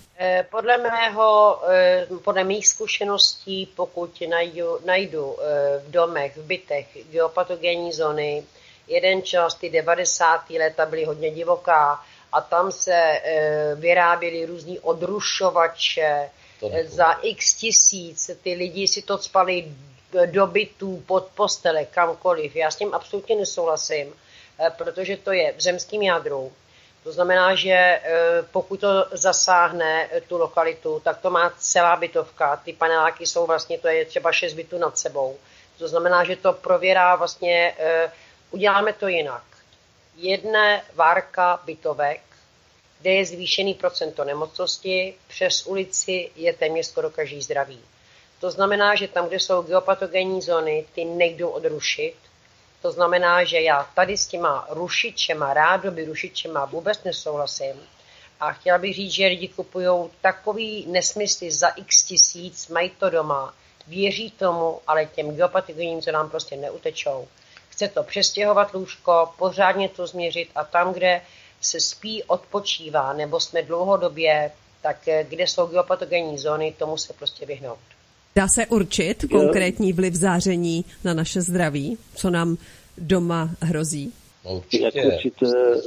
Podle mých zkušeností, pokud najdu v domech, v bytech geopatogenní zóny, jeden čas, ty 90. léta byly hodně divoká a tam se vyráběly různý odrušovače za x tisíc. Ty lidi si to cpali do bytů, pod postele, kamkoliv. Já s tím absolutně nesouhlasím, protože to je v zemském jádru. To znamená, že pokud to zasáhne tu lokalitu, tak to má celá bytovka. Ty paneláky jsou vlastně, to je třeba 6 bytů nad sebou. To znamená, že to prověrá vlastně, uděláme to jinak. Jedna várka bytovek, kde je zvýšený procento nemocnosti, přes ulici je téměř skoro každý zdravý. To znamená, že tam, kde jsou geopatogenní zóny, ty nejdou odrušit. To znamená, že já tady s těma rušičema, rádoby rušičema vůbec nesouhlasím. A chtěla bych říct, že lidi kupují takový nesmysly za x tisíc, mají to doma, věří tomu, ale těm geopatogenním zónám prostě neutečou. Chce to přestěhovat lůžko, pořádně to změřit a tam, kde se spí, odpočívá, nebo jsme dlouhodobě, tak kde jsou geopatogenní zóny, tomu se prostě vyhnout. Dá se určit konkrétní vliv záření na naše zdraví? Co nám doma hrozí? Určitě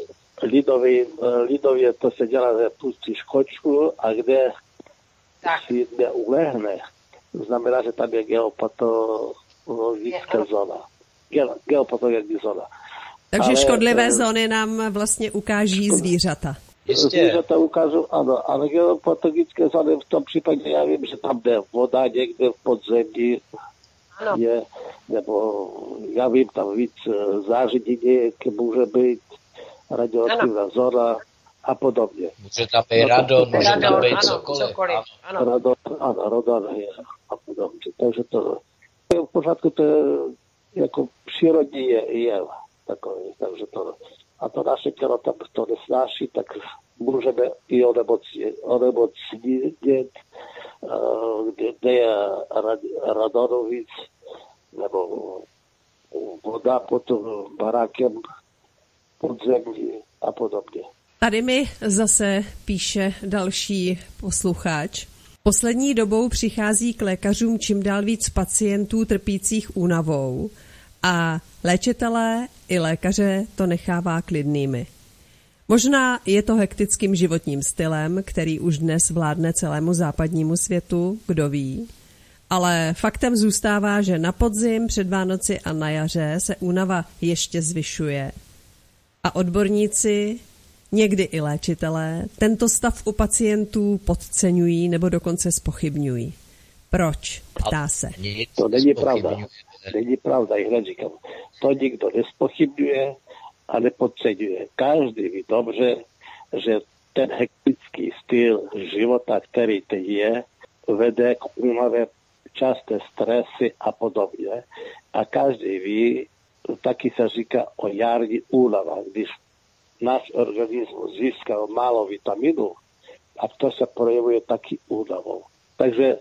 lidově to se dělá, že pustíš kočku a kde si neulehne. Znamená, že tam je geopatologická zóna. Geopatologická zóna. Takže škodlivé zóny nám vlastně ukáží zvířata. Zvířata ukážou, ano, ale geopatologické zóny v tom případě, já vím, že tam jde voda někde v podzemí je, nebo já vím, tam víc záření nějaké může být, radioaktivní zóna a podobně. Může tam být radon, může tam být cokoliv. Radon je a podobně. Takže to je v pořádku, to je jako přírodní jev takový, takže to. A to naše tělo tam to nesnáší, tak můžeme i onemocnit, kde je radonu víc, nebo voda pod barákem podzemí a podobně. Tady mi zase píše další posluchač. Poslední dobou přichází k lékařům čím dál víc pacientů trpících únavou a léčitelé i lékaře to nechává klidnými. Možná je to hektickým životním stylem, který už dnes vládne celému západnímu světu, kdo ví. Ale faktem zůstává, že na podzim, před Vánoci a na jaře se únava ještě zvyšuje. A odborníci, někdy i léčitelé, tento stav u pacientů podceňují nebo dokonce zpochybňují. Proč? Ptá se. To není pravda. Není pravda, i hned říkám. To nikdo nespochybňuje a nepodceňuje. Každý ví dobře, že ten hektický styl života, který teď je, vede k únavě, časté stresy a podobně. A každý ví, taky se říká o jarní únava, když náš organismus získal málo vitaminu a to se projevuje taky únavou. Takže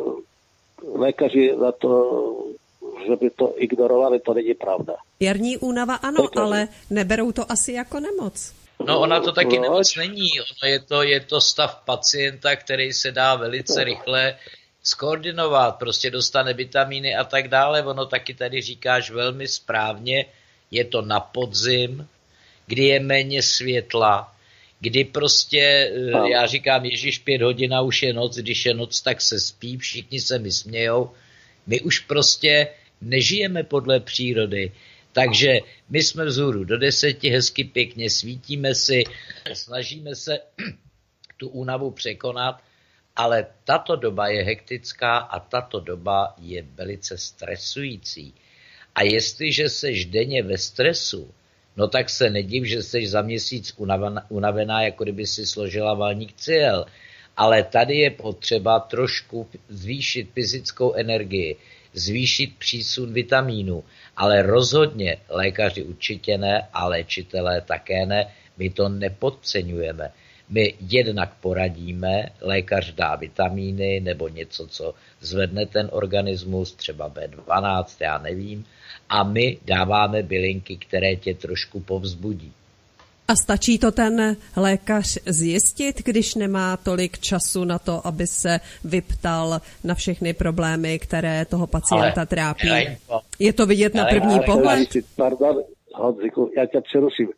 lékaři na to, že by to ignorovali, to není pravda. Jarní únava ano, lékaři. Ale neberou to asi jako nemoc. No ona to taky nemoc není. Je to stav pacienta, který se dá velice rychle skoordinovat, prostě dostane vitamíny a tak dále. Ono taky tady říkáš velmi správně, je to na podzim, kdy je méně světla, kdy prostě, já říkám, Ježíš 5 hodin a už je noc, když je noc, tak se spí, všichni se mi smějou. My už prostě nežijeme podle přírody, takže my jsme vzhůru do 10, hezky pěkně svítíme si, snažíme se tu únavu překonat, ale tato doba je hektická a tato doba je velice stresující. A jestliže seš denně ve stresu, no tak se nediv, že jsi za měsíc unavená, jako kdyby si složila valník cihel. Ale tady je potřeba trošku zvýšit fyzickou energii, zvýšit přísun vitamínů, ale rozhodně lékaři určitě ne a léčitelé také ne, my to nepodceňujeme. My jednak poradíme, lékař dá vitamíny nebo něco, co zvedne ten organismus, třeba B12, já nevím, a my dáváme bylinky, které tě trošku povzbudí. A stačí to ten lékař zjistit, když nemá tolik času na to, aby se vyptal na všechny problémy, které toho pacienta trápí? Je to vidět na první pohled? Pardon, Honziku, já tě přeruším.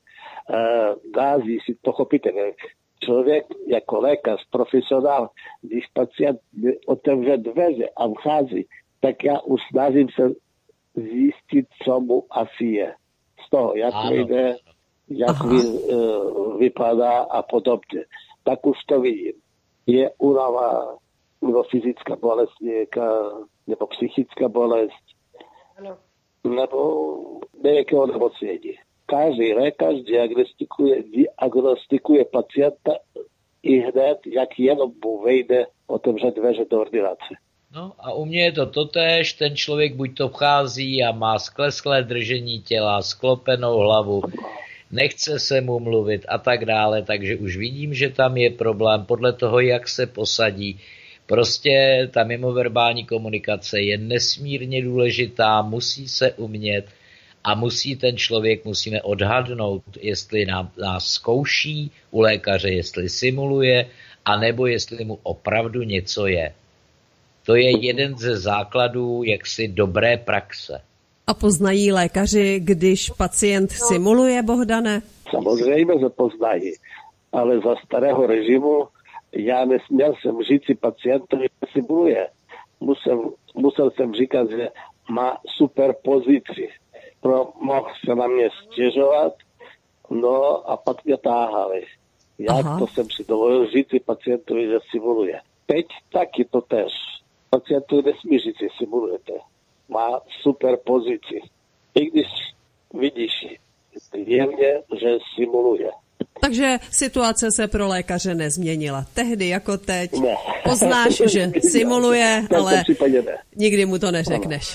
dází si pochopitelně. Člověk jako lékař, profesionál, když pacient otevře dveře a vchází, tak já už snažím se zjistit, co mu asi je. Z toho, jak vyjde, jak vypadá a podobně. Tak už to vidím. Je únava, nebo fyzická bolest nebo psychická bolest, nebo nějaké onemocnění. Každý lékař diagnostikuje pacienta i hned, jak jenom mu vejde, otevře dveře do ordinace. No a u mě je to totéž, ten člověk buď to vchází a má sklesklé držení těla, sklopenou hlavu, nechce se mu mluvit a tak dále, takže už vidím, že tam je problém podle toho, jak se posadí. Prostě ta mimoverbální komunikace je nesmírně důležitá, musí se umět a musíme odhadnout, jestli nás zkouší u lékaře, jestli simuluje, anebo jestli mu opravdu něco je. To je jeden ze základů jaksi dobré praxe. A poznají lékaři, když pacient simuluje, Bohdane? Samozřejmě, že poznají, ale za starého režimu já nesměl jsem říct si pacientovi, že simuluje. Musel jsem říkat, že má super pozici. Mohl se na mě stěžovat, no a pak mě táhali. To jsem si dovolil říct si pacientovi, že simuluje. Teď taky to tež. Pacientu nesmí říct, že simulujete. Má super pozici. I když vidíš jemně, že simuluje. Takže situace se pro lékaře nezměnila. Tehdy jako teď poznáš, že simuluje, ale nikdy mu to neřekneš.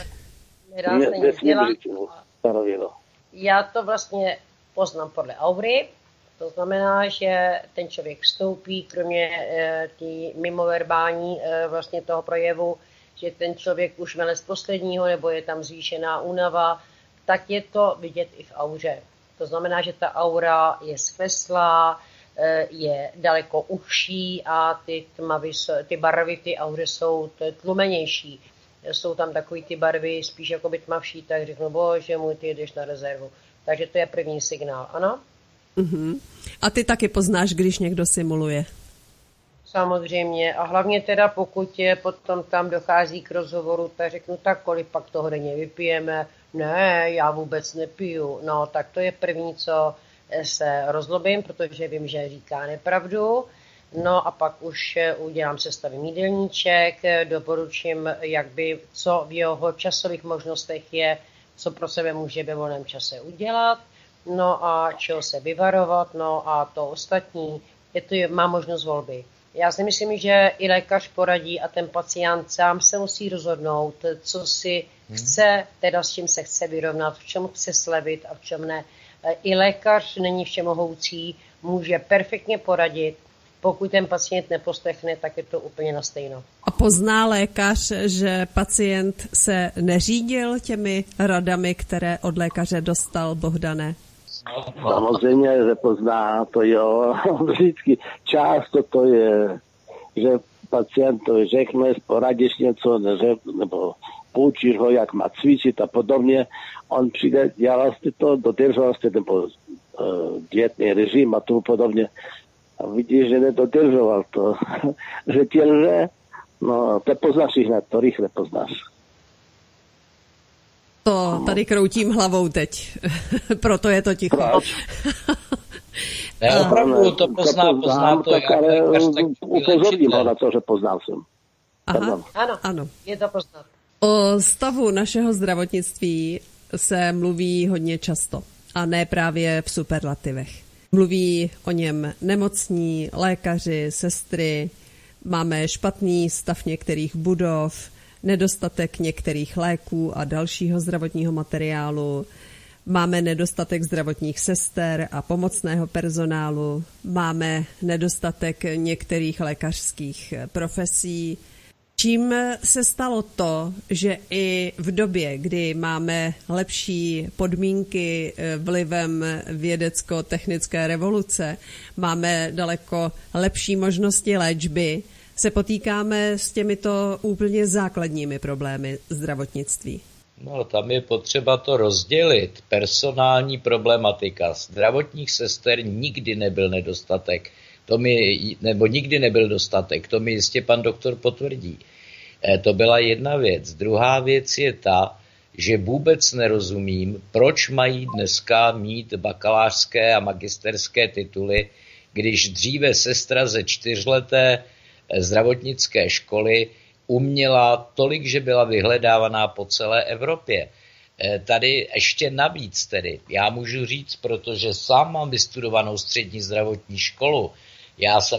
Já to vlastně poznám podle aury. To znamená, že ten člověk vstoupí, kromě mimoverbální vlastně toho projevu, že ten člověk už vylez posledního, nebo je tam zvýšená únava, tak je to vidět i v auře. To znamená, že ta aura je skleslá, je daleko užší a ty barvy, ty aury jsou tlumenější. Jsou tam takový ty barvy spíš jako by tmavší, tak řeknu, bože můj, ty jedeš na rezervu. Takže to je první signál, ano? Uh-huh. A ty taky poznáš, když někdo simuluje? Samozřejmě. A hlavně teda, pokud je potom tam dochází k rozhovoru, tak řeknu, tak kolik pak toho denně vypijeme. Ne, já vůbec nepiju. No, tak to je první, co se rozlobím, protože vím, že říká nepravdu. No a pak už udělám sestavím jídelníček, doporučím, co v jeho časových možnostech je, co pro sebe může ve volném čase udělat. No a čeho se vyvarovat, no a to ostatní, má možnost volby. Já si myslím, že i lékař poradí a ten pacient sám se musí rozhodnout, co si chce, teda s čím se chce vyrovnat, v čem chce slevit a v čem ne. I lékař není všemohoucí, může perfektně poradit. Pokud ten pacient neposlechne, tak je to úplně na stejno. A pozná lékař, že pacient se neřídil těmi radami, které od lékaře dostal, Bohdane? Samozřejmě, že pozná to, jo. Vždycky často to je, že pacientovi řekneš, poradíš něco, nebo poučíš ho, jak má cvičit a podobně. On přijde, dělal jste to, dodržoval jste nebo dietný režim a tomu podobně. A vidíš, že nedodržoval to. Že ti lže, no to poznáš hned, to rychle poznáš. To tady kroutím hlavou teď, proto je to ticho. Ne, opravdu to pozná to, tak, ale upozorním ho na to, že poznal jsem. Aha, ano. Je to poznat. O stavu našeho zdravotnictví se mluví hodně často a ne právě v superlativech. Mluví o něm nemocní, lékaři, sestry, máme špatný stav některých budov, nedostatek některých léků a dalšího zdravotního materiálu, máme nedostatek zdravotních sester a pomocného personálu, máme nedostatek některých lékařských profesí. Čím se stalo to, že i v době, kdy máme lepší podmínky vlivem vědecko-technické revoluce, máme daleko lepší možnosti léčby, se potýkáme s těmito úplně základními problémy zdravotnictví? No, tam je potřeba to rozdělit. Personální problematika. Zdravotních sester nikdy nebyl nedostatek. Nikdy nebyl dostatek. To mi jistě pan doktor potvrdí. To byla jedna věc. Druhá věc je ta, že vůbec nerozumím, proč mají dneska mít bakalářské a magisterské tituly, když dříve sestra ze 4leté zdravotnické školy uměla tolik, že byla vyhledávaná po celé Evropě. Tady ještě navíc tedy, já můžu říct, protože sám mám vystudovanou střední zdravotní školu, já jsem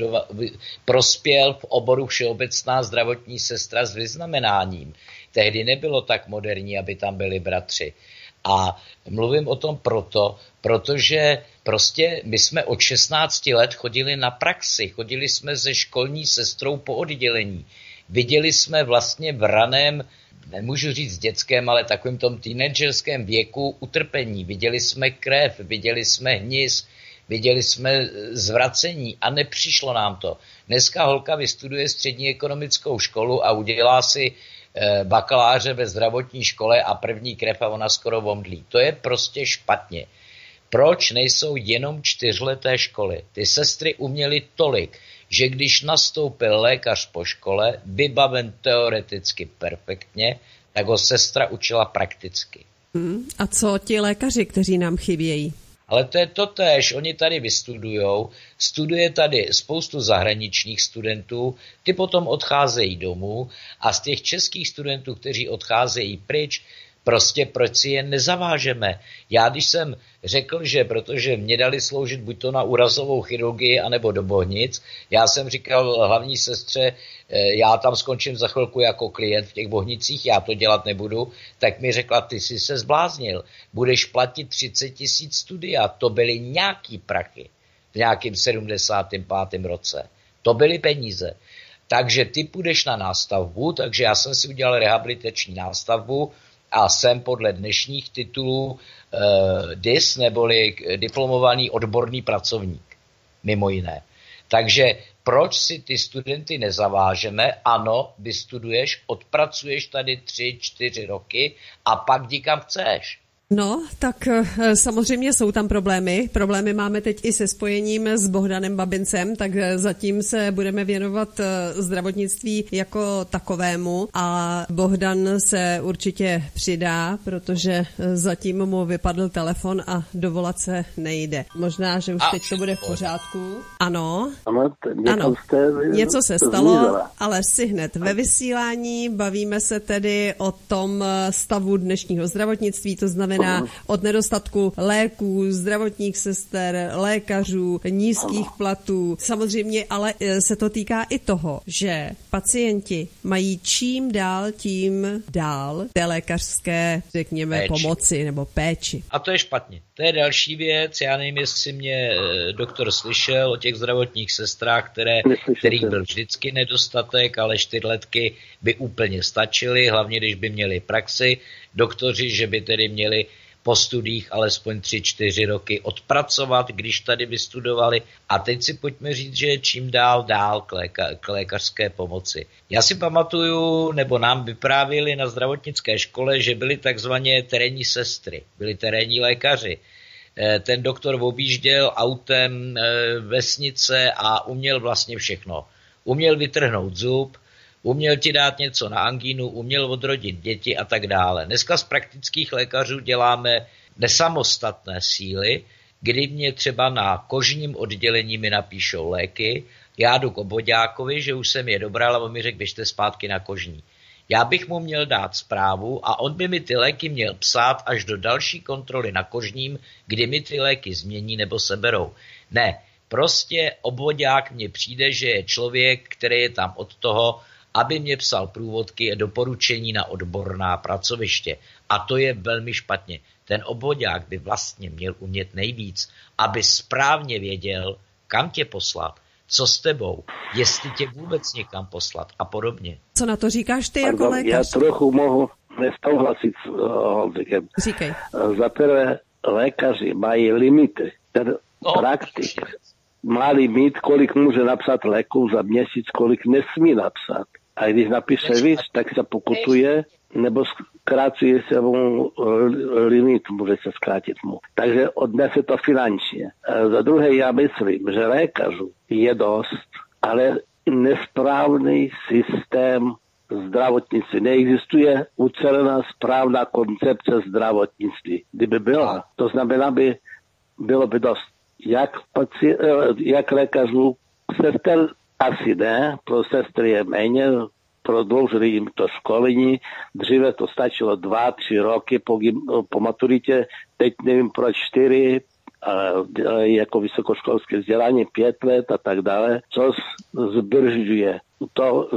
prospěl v oboru všeobecná zdravotní sestra s vyznamenáním. Tehdy nebylo tak moderní, aby tam byli bratři. A mluvím o tom protože prostě my jsme od 16 let chodili na praxi, chodili jsme se školní sestrou po oddělení. Viděli jsme vlastně v raném, nemůžu říct dětském, ale takovým tom teenagerském věku utrpení. Viděli jsme krev, viděli jsme hnis, viděli jsme zvracení a nepřišlo nám to. Dneska holka vystuduje střední ekonomickou školu a udělá si bakaláře ve zdravotní škole a první krev a ona skoro omdlí. To je prostě špatně. Proč nejsou jenom 4leté školy? Ty sestry uměly tolik, že když nastoupil lékař po škole, vybaven teoreticky perfektně, tak ho sestra učila prakticky. A co ti lékaři, kteří nám chybějí? Ale to je totéž, oni tady vystudujou, studuje tady spoustu zahraničních studentů, ty potom odcházejí domů a z těch českých studentů, kteří odcházejí pryč, prostě proč si je nezavážeme. Já když jsem řekl, že protože mě dali sloužit buď to na úrazovou chirurgii, anebo do Bohnic, já jsem říkal hlavní sestře, já tam skončím za chvilku jako klient v těch Bohnicích, já to dělat nebudu, tak mi řekla, ty jsi se zbláznil, budeš platit 30 000 studia, to byly nějaký prachy v nějakým 75. roce. To byly peníze. Takže ty půjdeš na nástavbu, takže já jsem si udělal rehabilitační nástavbu, a jsem podle dnešních titulů DIS, neboli diplomovaný odborný pracovník, mimo jiné. Takže proč si ty studenty nezavážeme? Ano, vystuduješ, odpracuješ tady 3-4 roky a pak jdi kam chceš. No, tak samozřejmě jsou tam problémy. Problémy máme teď i se spojením s Bohdanem Babincem, tak zatím se budeme věnovat zdravotnictví jako takovému a Bohdan se určitě přidá, protože zatím mu vypadl telefon a dovolat se nejde. Možná, že už teď to bude v pořádku. Ano, něco se stalo, ale si hned ve vysílání. Bavíme se tedy o tom stavu dnešního zdravotnictví, to znamená od nedostatku léků, zdravotních sester, lékařů, nízkých platů. Samozřejmě ale se to týká i toho, že pacienti mají čím dál tím dál té lékařské, řekněme, pomoci nebo péči. A to je špatně. To je další věc. Já nevím, jestli mě doktor slyšel o těch zdravotních sestrách, kterých byl vždycky nedostatek, ale 4letky by úplně stačily, hlavně když by měli praxi. Doktoři, že by tedy měli po studiích alespoň 3-4 roky odpracovat, když tady vystudovali. A teď si pojďme říct, že je čím dál k lékařské pomoci. Já si pamatuju, nebo nám vyprávěli na zdravotnické škole, že byli takzvaně terénní sestry, byli terénní lékaři. Ten doktor objížděl autem vesnice a uměl vlastně všechno. Uměl vytrhnout zub, uměl ti dát něco na angínu, uměl odrodit děti a tak dále. Dneska z praktických lékařů děláme nesamostatné síly, kdy mě třeba na kožním oddělení mi napíšou léky, já jdu k obvoďákovi, že už jsem je dobral a on mi řekl, běžte zpátky na kožní. Já bych mu měl dát zprávu a on by mi ty léky měl psát až do další kontroly na kožním, kdy mi ty léky změní nebo seberou. Ne, prostě obvoďák mně přijde, že je člověk, který je tam od toho, aby mě psal průvodky a doporučení na odborná pracoviště. A to je velmi špatně. Ten obvoďák by vlastně měl umět nejvíc, aby správně věděl, kam tě poslat, co s tebou, jestli tě vůbec někam poslat a podobně. Co na to říkáš ty jako lékař? Já trochu mohu nesouhlasit s Holzikem. Říkej. Za prvé, lékaři mají limity. Ten praktik má limit, kolik může napsat léků za měsíc, kolik nesmí napsat. A když napíše víc, tak se pokutuje nebo zkracuje se mu limit, může se zkrátit mu. Takže odnese to finančně. Za druhé, já myslím, že lékařů je dost, ale nesprávný systém zdravotnictví. Neexistuje ucelená správná koncepce zdravotnictví. Kdyby byla, to znamená, bylo by dost jak lékařů, sester asi ne, pro sestry je méně, prodloužili jim to školení, dříve to stačilo 2-3 roky po maturitě, teď nevím proč 4, jako vysokoškolské vzdělání 5 let a tak dále, co zbržďuje to,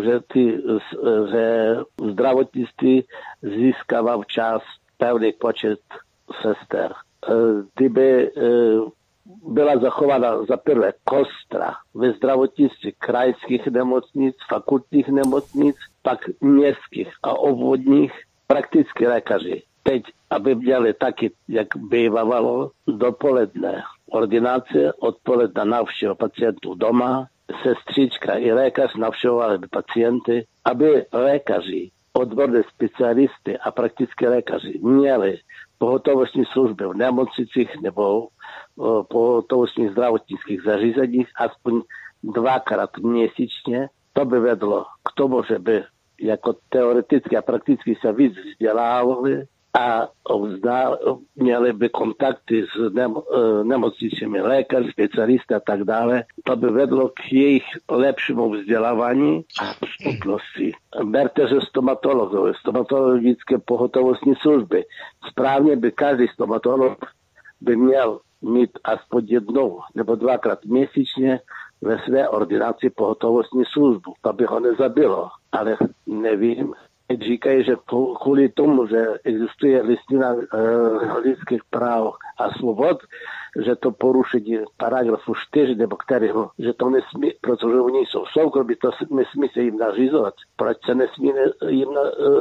že zdravotnictví získává včas pevný počet sester. Kdyby byla zachována za prvé kostra ve zdravotnictví krajských nemocnic, fakultních nemocnic, pak městských a obvodních praktických lékaři. Teď, aby měli taky, jak bývalo, dopoledne ordinace, odpoledne návštěva pacientů doma, sestřička i lékař navštěvovali by pacienty, aby lékaři, odborné specialisty a praktické lékaři měli pohotovostní služby v nemocnicích nebo pohotovostních zdravotnických zařízeních aspoň 2krát měsíčně. To by vedlo k tomu, že by jako teoreticky a prakticky se víc vzdělávali a měli by kontakty s nemocničními lékaři, specialisty a tak dále. To by vedlo k jejich lepšímu vzdělávání a dostupnosti. Berte, že stomatologické pohotovostní služby. Správně by každý stomatolog by měl mít aspoň 1 nebo 2krát měsíčně ve své ordinaci pohotovostní službu. To by ho nezabilo, ale nevím. Říkají, že kvůli tomu, že existuje listina lidských práv a svobod, že to porušení paragrafu 4 nebo kterého, že to nesmí, protože oni jsou soukromí, to nesmí se jim nařizovat. Proč se nesmí jim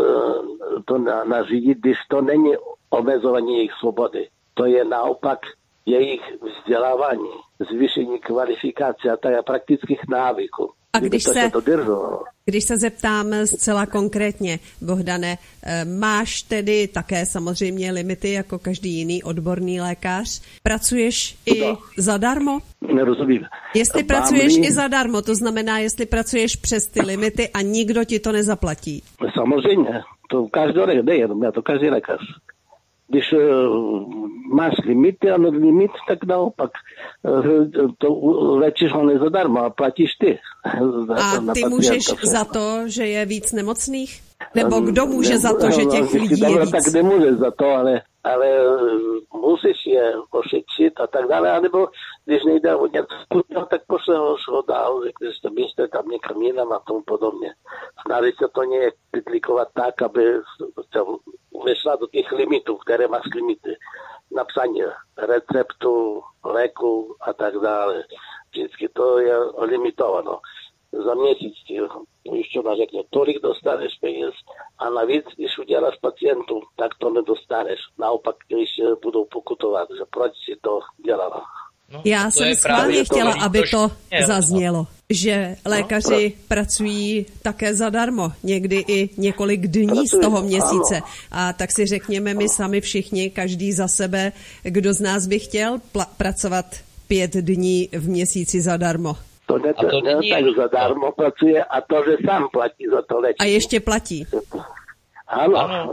to nařídit, když to není omezování jejich svobody? To je naopak jejich vzdělávání, zvýšení kvalifikace a tak praktických návyků. A když se zeptám zcela konkrétně, Bohdane, máš tedy také samozřejmě limity jako každý jiný odborný lékař? Pracuješ i zadarmo? Nerozumím. Jestli pracuješ i zadarmo, to znamená, jestli pracuješ přes ty limity a nikdo ti to nezaplatí? Samozřejmě, to každý nejenom já, to každý lékař. Když máš limity a limit, tak naopak to léčíš ho nezadarmo a platíš ty. A ty můžeš za to, že je víc nemocných? Nebo kdo může za to, že těch lidí je víc? Tak nemůže za to, ale musíš je ošetřit a tak dále, anebo když nejde o něco, tak pošleš ho dál, řekneš to místo tam někam jinam a tomu podobně. Snaží se to nějak klikovat tak, aby se vešla do těch limitů, které máš limity. Napsání receptu, léku a tak dále. Vždycky to je limitováno. Za měsíc ti pojišťovna řekne, tolik dostaneš peněz a navíc, když uděláš pacientů, tak to nedostaneš. Naopak, když budou pokutovat, že proč si to dělala. No, já jsem schválně chtěla, aby to zaznělo, že lékaři pracují také zadarmo, někdy i několik dní z toho měsíce. A tak si řekněme my sami všichni, každý za sebe, kdo z nás by chtěl pracovat 5 dní v měsíci zadarmo. To ne tak zadarmo pracuje a to, že sám platí za to léčení. A ještě platí. Ano.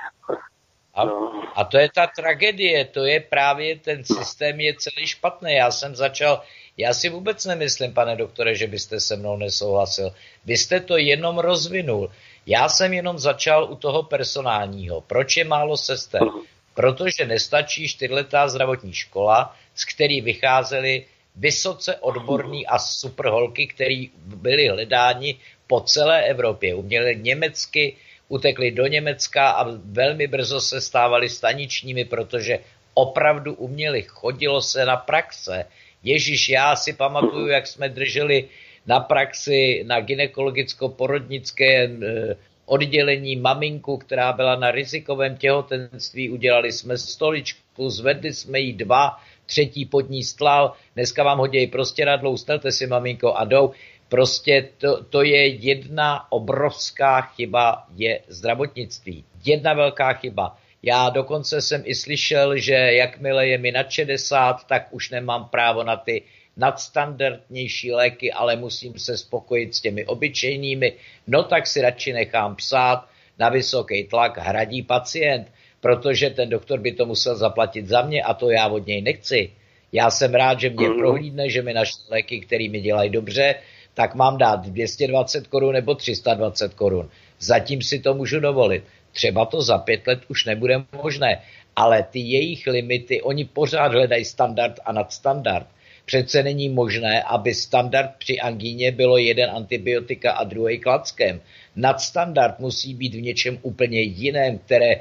A to je ta tragédie, to je právě ten systém je celý špatný. Já si vůbec nemyslím, pane doktore, že byste se mnou nesouhlasil. Vy jste to jenom rozvinul. Já jsem jenom začal u toho personálního. Proč je málo sester? Protože nestačí 4letá zdravotní škola, z který vycházely vysoce odborní a superholky, které byly hledáni po celé Evropě. Uměli německy, utekli do Německa a velmi brzo se stávali staničními, protože opravdu uměli. Chodilo se na praxe. Ježíš, já si pamatuju, jak jsme drželi na praxi na gynekologicko-porodnické oddělení maminku, která byla na rizikovém těhotenství. Udělali jsme stoličku, zvedli jsme jí 2, třetí pod ní stlal. Dneska vám hodí prostěradlou, stelte si, maminko, a jdou. Prostě to je jedna obrovská chyba je zdravotnictví. Jedna velká chyba. Já dokonce jsem i slyšel, že jakmile je mi nad 60, tak už nemám právo na ty nadstandardnější léky, ale musím se spokojit s těmi obyčejnými. No tak si radši nechám psát na vysoký tlak, hradí pacient, protože ten doktor by to musel zaplatit za mě a to já od něj nechci. Já jsem rád, že mě prohlídne, že mi našly léky, které mi dělají dobře, tak mám dát 220 korun nebo 320 korun. Zatím si to můžu dovolit. Třeba to za 5 let už nebude možné, ale ty jejich limity, oni pořád hledají standard a nadstandard. Přece není možné, aby standard při angíně bylo jeden antibiotika a druhý klackem. Nadstandard musí být v něčem úplně jiném,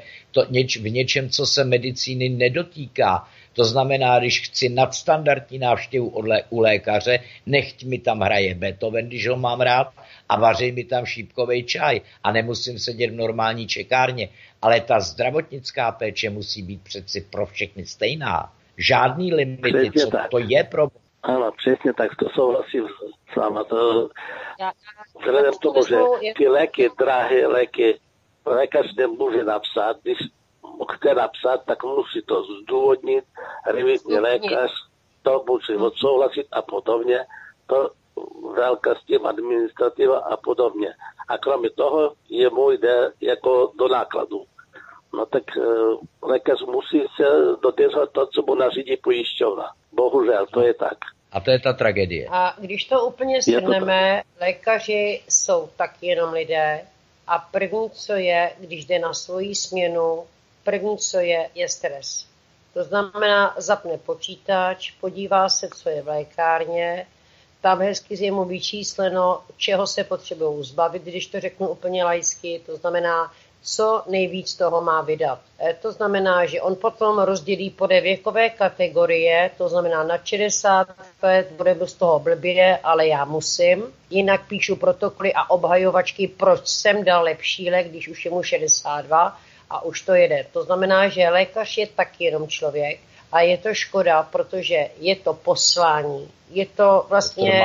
v něčem, co se medicíny nedotýká. To znamená, když chci nadstandardní návštěvu u lékaře, nechť mi tam hraje Beethoven, když ho mám rád, a vaří mi tam šípkovej čaj a nemusím sedět v normální čekárně. Ale ta zdravotnická péče musí být přeci pro všechny stejná. Žádný limity, co to je problém. Ano, přesně tak, to souhlasím s váma. Vzhledem k tomu, že ty léky, drahé léky, lékař nemůže napsat, když chce napsat, tak musí to zdůvodnit, revizní lékař to musí odsouhlasit a podobně. To velká s tím administrativa a podobně. A kromě toho jemu jde jako do nákladu. No tak lékař musí se dodržovat to, co mu nařídí pojišťovna. Bohužel, to je tak. A to je ta tragédie. A když to úplně shrneme, lékaři jsou taky jenom lidé a první, co je, když jde na svoji směnu, první, co je stres. To znamená, zapne počítač, podívá se, co je v lékárně, tam hezky je mu vyčísleno, čeho se potřebují zbavit, když to řeknu úplně laicky, to znamená, co nejvíc toho má vydat. To znamená, že on potom rozdělí podle věkové kategorie, to znamená na 60 let bude z toho blbě, ale já musím. Jinak píšu protokoly a obhajovačky, proč jsem dal lepší lék, když už je mu 62 a už to jede. To znamená, že lékař je taky jenom člověk a je to škoda, protože je to poslání. Je to vlastně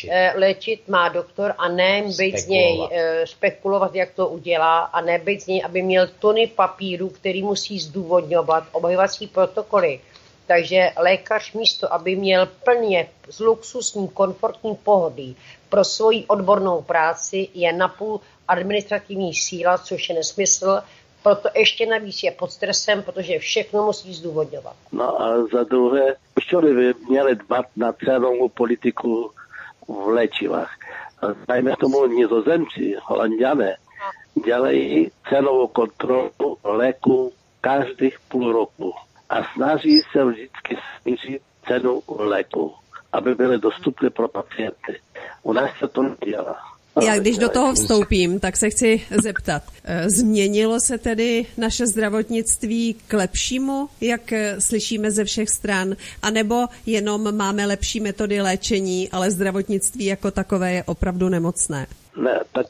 léčit má doktor a ne být z něj spekulovat, jak to udělá a ne být z něj, aby měl tony papíru, který musí zdůvodňovat obhajovací protokoly. Takže lékař místo, aby měl plně z luxusní, komfortní pohodlí pro svoji odbornou práci, je napůl administrativní síla, což je nesmysl. Proto ještě navíc je pod stresem, protože všechno musí zdůvodňovat. No a za druhé, pojišťovny by měly dbat na cenovou politiku v léčivách. Dajme tomu Nizozemci, Holanďané, dělají cenovou kontrolu léku každých půl roku a snaží se vždycky snížit cenu léku, aby byly dostupné pro pacienty. U nás se to nedělá. Já když do toho vstoupím, tak se chci zeptat. Změnilo se tedy naše zdravotnictví k lepšímu, jak slyšíme ze všech stran, anebo jenom máme lepší metody léčení, ale zdravotnictví jako takové je opravdu nemocné? Ne, tak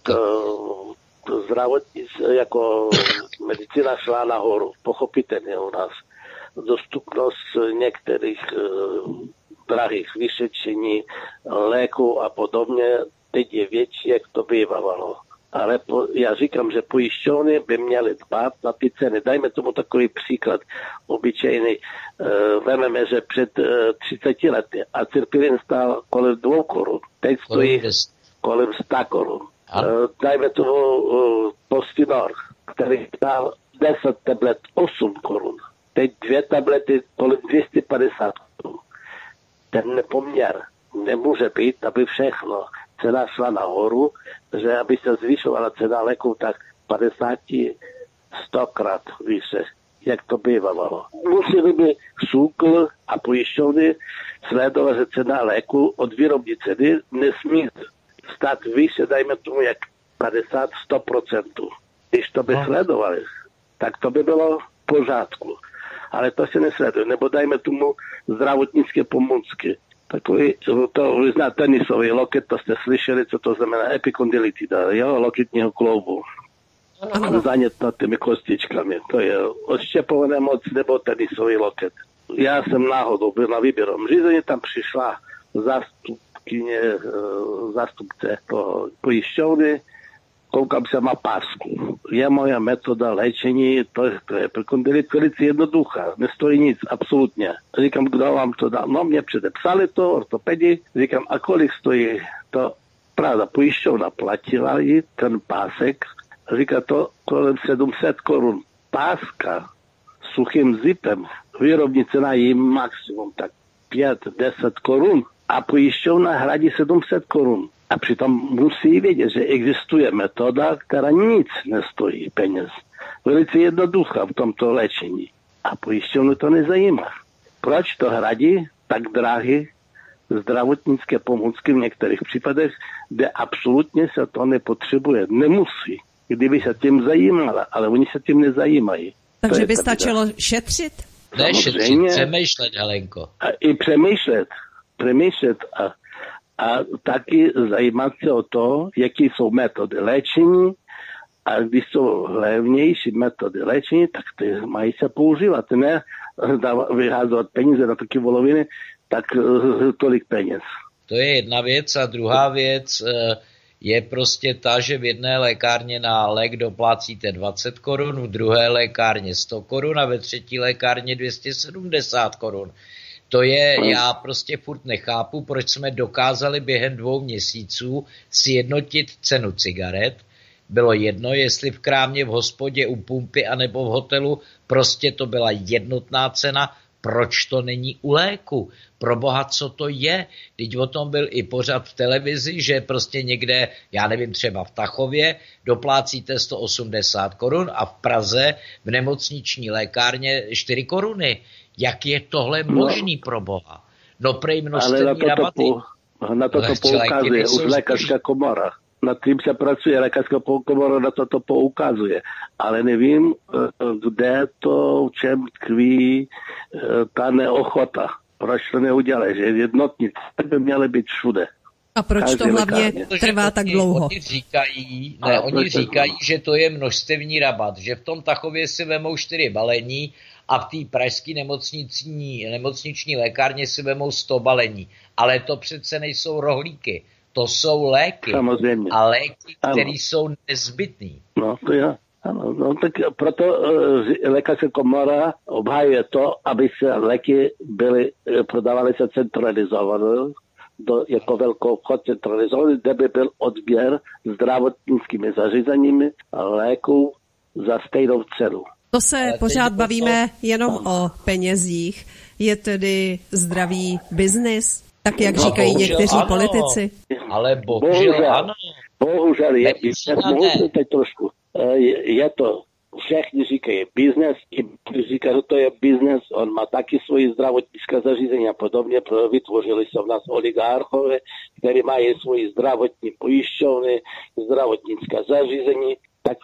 zdravotnictví jako medicína šla nahoru, pochopitelně u nás. Dostupnost některých drahých vyšetření, léků a podobně teď je větší, jak to bývalo. Ale já říkám, že pojišťovny by měly dbát na ty ceny. Dajme tomu takový příklad obyčejný. Vememe, že před 30 lety acylpyrin stál kolem 2 korun. Teď stojí kolem 100 korun. Dajme tomu Postinor, který stál 10 tablet 8 korun. Teď 2 tablety kolem 250 korun. Ten nepoměr nemůže být, aby všechno cena šla nahoru, že aby se zvyšovala cena léku, tak 50-100krát více, jak to bývalo. Museli by SÚKL a pojišťovny sledovat, že cena léku od výrobní ceny nesmí stát více, dajme tomu jak 50-100%. Když to by sledovali, tak to by bylo v pořádku. Ale to se nesleduje. Nebo dajme tomu zdravotnické pomůcky. Takový, to vy znáte tenisový loket, to jste slyšeli, co to znamená epikondylitida, jo, loketního kloubu. Zanětnatými kostičkami. To je odštěpované moc nebo tenisový loket. Já jsem náhodou byl na výběrovém řízení, tam přišla zástup zástupkyně, zástupce pojišťovny, koukám se na pásku. Je moja metoda léčení, to je velice jednoduchá, nestojí nic, absolutně. Říkám, kdo vám to dal? No, mě předepsali to, ortopedi. Říkám, a kolik stojí to? Pravda, pojišťovna platila jí ten pásek. Říká to kolem 700 korun. Páska s suchým zipem, výrobní cena je maximum tak 5-10 korun a pojišťovna hradí 700 korun. A přitom musí vědět, že existuje metoda, která nic nestojí peněz. Velice jednoduchá v tomto léčení. A pojišťovnu to nezajímá. Proč to hradí tak drahé zdravotnické pomůcky v některých případech, kde absolutně se to nepotřebuje. Nemusí, kdyby se tím zajímala, ale oni se tím nezajímají. Takže by stačilo šetřit? Ne šetřit, přemýšlet, Helenko. A i přemýšlet a taky zajímat se o to, jaké jsou metody léčení a když jsou levnější metody léčení, tak ty mají se používat, ne vyházovat peníze na taky voloviny, tak tolik peněz. To je jedna věc a druhá věc je prostě ta, že v jedné lékárně na lék doplácíte 20 korun, v druhé lékárně 100 korun a ve třetí lékárně 270 korun. To je, já prostě furt nechápu, proč jsme dokázali během 2 měsíců sjednotit cenu cigaret. Bylo jedno, jestli v krámě, v hospodě, u pumpy anebo v hotelu, prostě to byla jednotná cena. Proč to není u léku? Proboha, co to je? Teď o tom byl i pořad v televizi, že prostě někde, já nevím, třeba v Tachově doplácíte 180 korun a v Praze v nemocniční lékárně 4 koruny. Jak je tohle možný, proboha? No prej množstevní rabaty. Na to poukazuje už lékařská komora. Nad tím se pracuje, lékařská komora na to poukazuje. Ale nevím, kde to, v čem tkví ta neochota. Proč to neudělají, že jednotnice by měly být všude. A proč to hlavně trvá tak dlouho? Oni říkají, že to je množstevní rabat, že v tom Tachově si vemou 4 balení a v té pražské nemocniční lékárně si vemou 100 balení. Ale to přece nejsou rohlíky. To jsou léky. Samozřejmě. A léky, které jsou nezbytný. No, to je. Ano, no, tak proto lékařská komora obhajuje to, aby se léky prodávaly se centralizovaně, jako velkou obchod centralizovaný, kde by byl odběr zdravotnickými zařízeními a léků za stejnou cenu. To se pořád bavíme jenom o penězích. Je tedy zdravý biznis, tak jak říkají někteří politici? Ale bohužel ano. Bohužel je biznes, teď trošku. Je to, všichni říkají biznes, i říká, že to je biznes, on má taky svoji zdravotnické zařízení a podobně, vytvořili se v nás oligarchové, kteří mají svoji zdravotní pojišťovny, zdravotnická zařízení, tak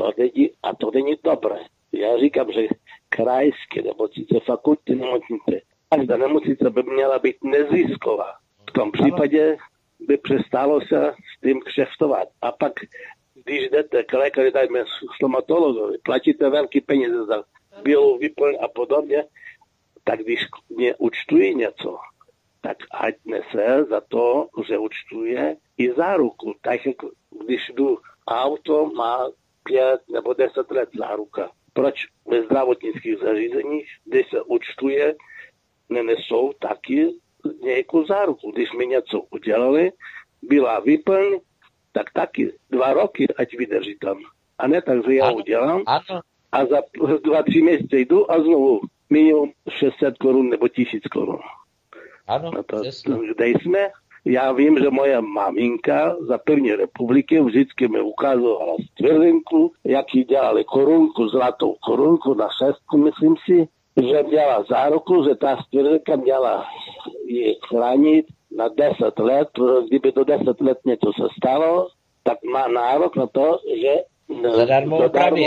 to není dobré. Já říkám, že krajské nemocnice, fakultní nemocnice, každá nemocnice by měla být nezisková. V tom případě by přestalo se s tím kšeftovat. A pak, když jdete k lékaři, dajme stomatologovi, platíte velké peníze za bílou výplň a podobně, tak když mě účtují něco, tak ať nese za to, že účtuje i záruku. Tak jako když jdu auto, má 5 nebo 10 let záruka. Proč ve zdravotnických zařízeních, kde se účtuje, nenesou taky nějakou záruku? Když mi něco udělali, byla výplň, tak taky 2 roky, ať vydrží tam. A ne tak, že já udělám a za 2-3 měsíce jdu a znovu minimum 600 korun nebo 1000 korun. Ano, kde jsme? Já vím, že moja maminka za první republiky vždycky mi ukazovala stvrdinku, jak jí dělali korunku, zlatou korunku na 6, myslím si, že měla záruku, že ta stvrdinka měla ji chránit na 10 let, kdyby do 10 let něco se stalo, tak má nárok na to, že zadarmo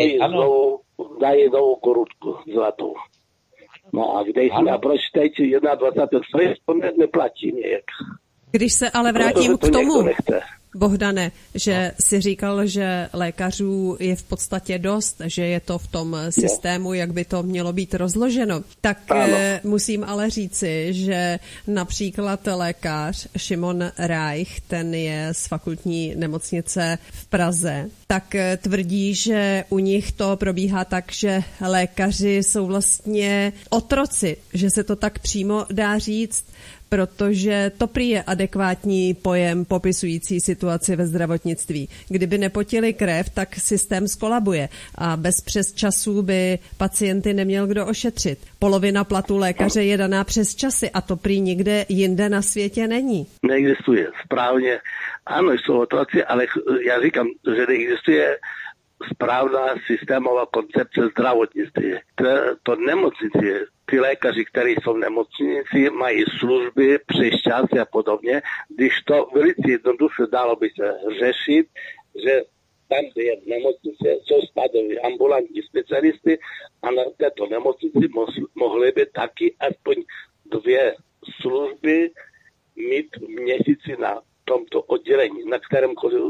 dají novou korunku zlatou. No a kde jsme, a proč teď 21. století to neplatí nějak? Když se ale vrátím k tomu, Bohdane, že si říkal, že lékařů je v podstatě dost, že je to v tom systému, jak by to mělo být rozloženo. Tak musím ale říci, že například lékař Šimon Reich, ten je z fakultní nemocnice v Praze, tak tvrdí, že u nich to probíhá tak, že lékaři jsou vlastně otroci, že se to tak přímo dá říct, protože to prý je adekvátní pojem popisující situaci ve zdravotnictví. Kdyby nepotili krev, tak systém skolabuje a bez přesčasů by pacienty neměl kdo ošetřit. Polovina platu lékaře je daná přes časy a to prý nikde jinde na světě není. Neexistuje správně. Ano, jsou otroci, ale já říkám, že neexistuje správná systémová koncepce zdravotnictví. To nemocnici, ty lékaři, kteří jsou v nemocnici, mají služby přes časy a podobně, když to velice jednoduše dalo by se řešit, že tam, kde je v nemocnici, jsou spadoví ambulantní specialisty a na této nemocnici mohly by taky aspoň 2 služby mít v měsíci na tomto oddělení, na kterém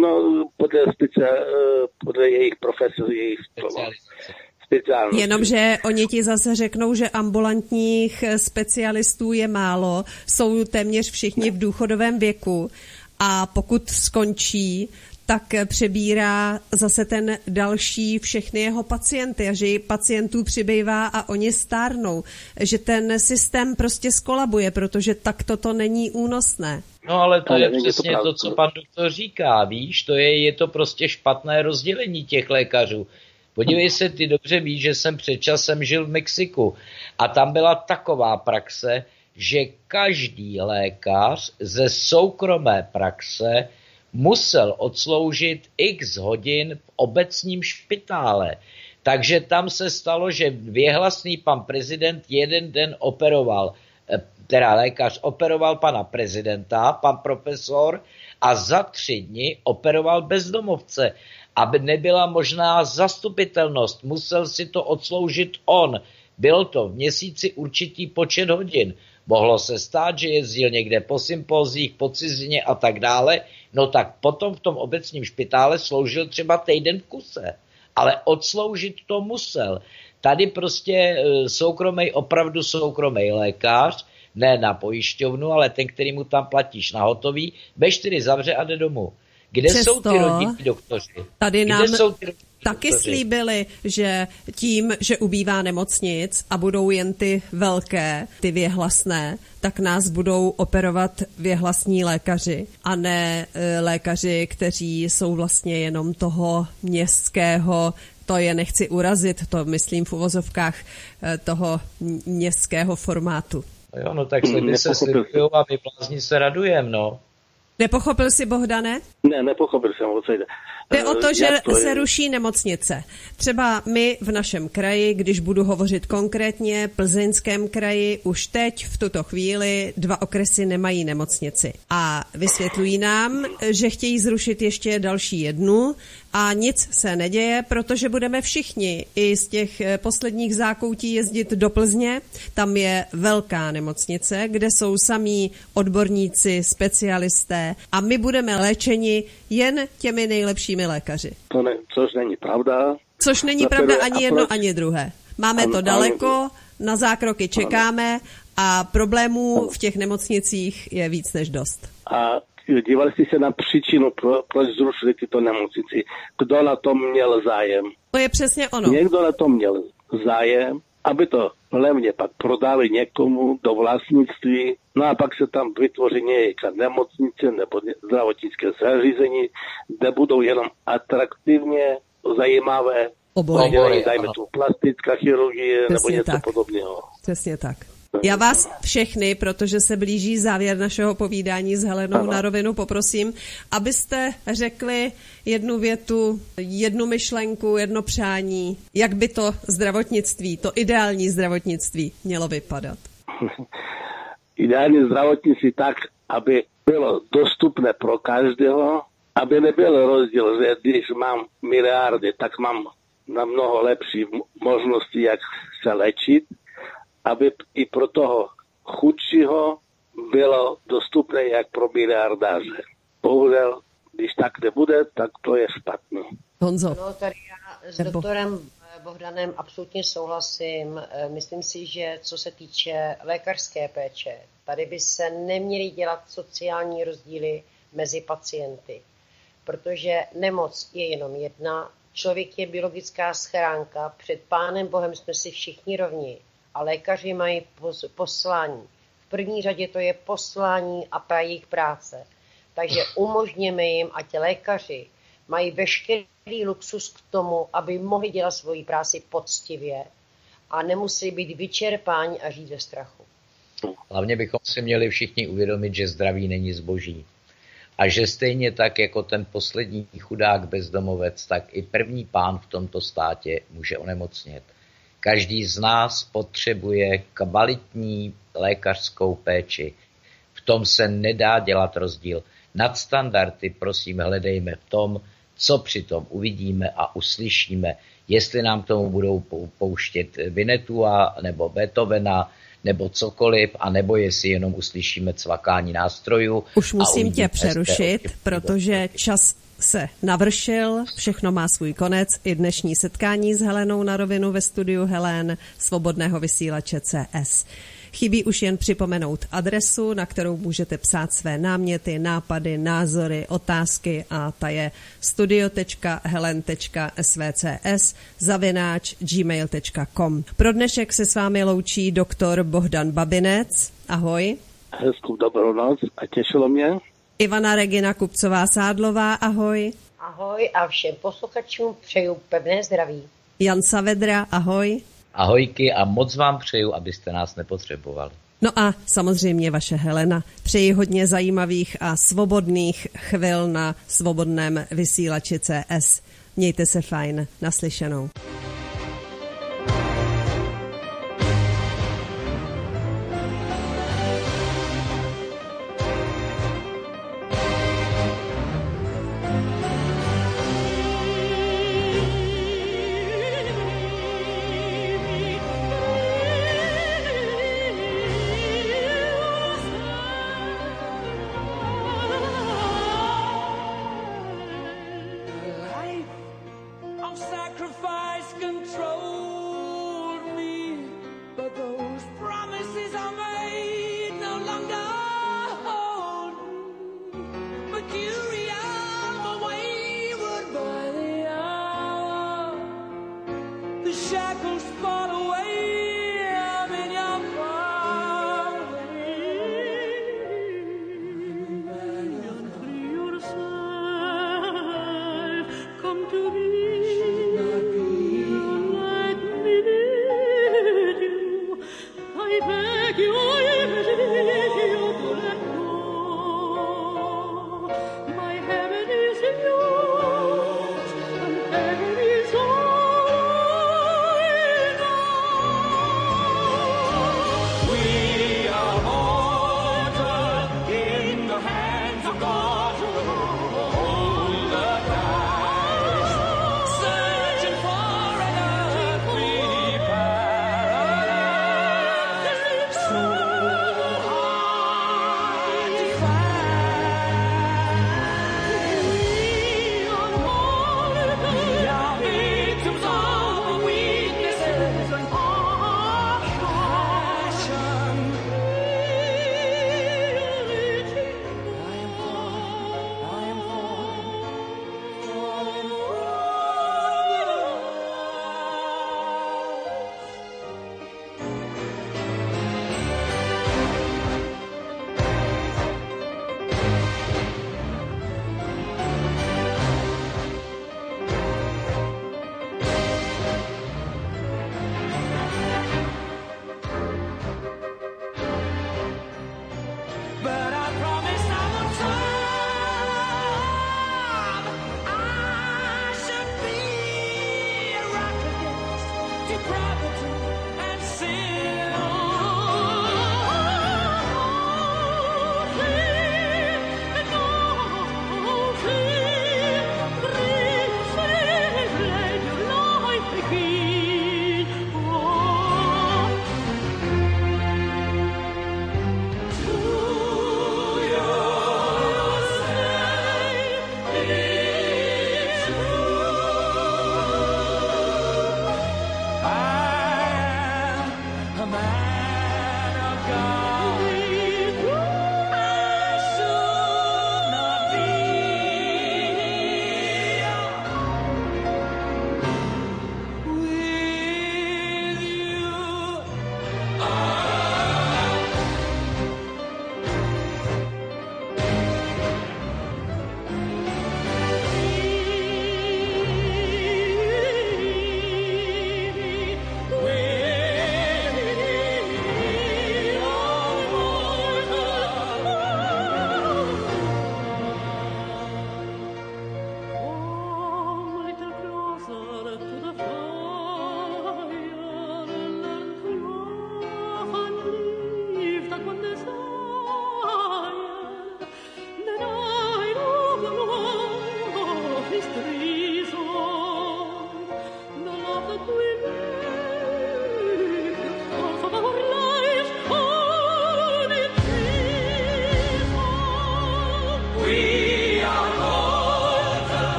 podle jejich profesí, jejich speciálnosti. Jenomže oni ti zase řeknou, že ambulantních specialistů je málo, jsou téměř všichni v důchodovém věku a pokud skončí, tak přebírá zase ten další všechny jeho pacienty a že pacientů přibývá a oni stárnou. Že ten systém prostě skolabuje, protože takto to není únosné. No ale to je přesně to, co pan doktor říká, víš, je to prostě špatné rozdělení těch lékařů. Podívej se, ty dobře víš, že jsem před časem žil v Mexiku a tam byla taková praxe, že každý lékař ze soukromé praxe musel odsloužit x hodin v obecním špitále. Takže tam se stalo, že věhlasný pan prezident jeden den operoval, teda lékař operoval pana prezidenta, pan profesor, a za 3 dny operoval bezdomovce. Aby nebyla možná zastupitelnost, musel si to odsloužit on. Bylo to v měsíci určitý počet hodin. Mohlo se stát, že jezdil někde po sympozích, po cizině a tak dále, no tak potom v tom obecním špitále sloužil třeba týden v kuse. Ale odsloužit to musel. Tady prostě opravdu soukromý lékař, ne na pojišťovnu, ale ten, který mu tam platíš na hotový, ve 4 zavře a jde domů. Kde jsou ty rodinní doktoři? Tady nám taky slíbili, že tím, že ubývá nemocnic a budou jen ty velké, ty věhlasné, tak nás budou operovat věhlasní lékaři a ne lékaři, kteří jsou vlastně jenom toho městského, to je nechci urazit, to myslím v uvozovkách toho městského formátu. Jo, no tak sliby se slibujou a my blázni se radujeme, no. Nepochopil jsi, Bohdane? Ne, nepochopil jsem, o co jde. Jde o to, že se ruší nemocnice. Třeba my v našem kraji, když budu hovořit konkrétně, Plzeňském kraji, už teď v tuto chvíli 2 okresy nemají nemocnici. A vysvětlují nám, že chtějí zrušit ještě další 1 a nic se neděje, protože budeme všichni i z těch posledních zákoutí jezdit do Plzně. Tam je velká nemocnice, kde jsou samí odborníci, specialisté a my budeme léčeni jen těmi nejlepšími lékaři. Což není pravda. Což není pravda ani jedno, ani druhé. Máme to daleko, na zákroky čekáme a problémů v těch nemocnicích je víc než dost. A dívali jste se na příčinu, proč zrušili tyto nemocnici. Kdo na tom měl zájem? To je přesně ono. Někdo na tom měl zájem, aby to levně pak prodali někomu do vlastnictví, no a pak se tam vytvoří nějaká nemocnice nebo zdravotnické zařízení, kde budou jenom atraktivně zajímavé obory, dajme tu plastická chirurgie nebo něco podobného. Přesně tak. Já vás všechny, protože se blíží závěr našeho povídání s Helenou na rovinu, poprosím, abyste řekli 1 větu, 1 myšlenku, 1 přání, jak by to zdravotnictví, to ideální zdravotnictví mělo vypadat. Ideální zdravotnictví tak, aby bylo dostupné pro každého, aby nebyl rozdíl, že když mám miliardy, tak mám na mnoho lepší možnosti, jak se léčit, aby i pro toho chudšího bylo dostupné jak pro miliardáře. Bohužel Když tak nebude, tak to je špatný. Honzo. No, tady já s doktorem Bohdanem absolutně souhlasím. Myslím si, že co se týče lékařské péče, tady by se neměly dělat sociální rozdíly mezi pacienty, protože nemoc je jenom jedna, člověk je biologická schránka, před Pánem Bohem jsme si všichni rovni a lékaři mají poslání. V první řadě to je poslání a jejich práce. Takže umožněme jim, ať lékaři mají veškerý luxus k tomu, aby mohli dělat svoji práci poctivě a nemusí být vyčerpáni a žít ze strachu. Hlavně bychom si měli všichni uvědomit, že zdraví není zboží. A že stejně tak jako ten poslední chudák bezdomovec, tak i první pán v tomto státě může onemocnět. Každý z nás potřebuje kvalitní lékařskou péči. V tom se nedá dělat rozdíl. Nadstandardy prosím hledejme v tom, co přitom uvidíme a uslyšíme. Jestli nám k tomu budou pouštět Vinetua nebo Beethovena nebo cokoliv, anebo jestli jenom uslyšíme cvakání nástrojů. Už musím tě přerušit, protože čas se navršil, všechno má svůj konec. I dnešní setkání s Helenou na rovinu ve studiu Helen Svobodného vysílače CS. Chybí už jen připomenout adresu, na kterou můžete psát své náměty, nápady, názory, otázky a ta je studio.helen.svcs@gmail.com. Pro dnešek se s vámi loučí doktor Bohdan Babinec. Ahoj. Hezkou dobrou noc a těšilo mě. Ivana Regina Kupcová-Sádlová, ahoj. Ahoj a všem posluchačům přeju pevné zdraví. Jan Savedra, ahoj. Ahojky a moc vám přeju, abyste nás nepotřebovali. No a samozřejmě vaše Helena. Přeji hodně zajímavých a svobodných chvil na svobodném vysílači CS. Mějte se fajn. Naslyšenou.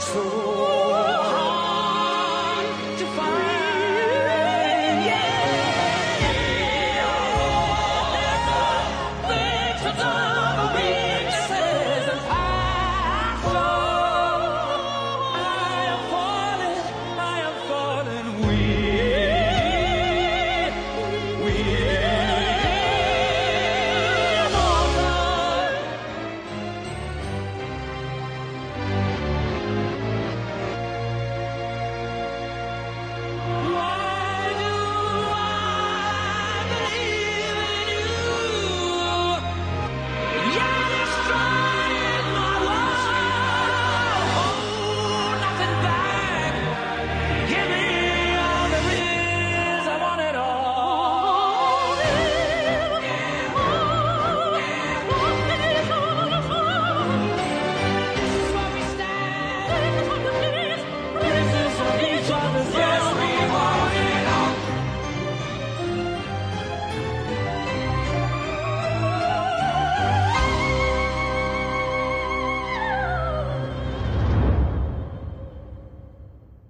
jsou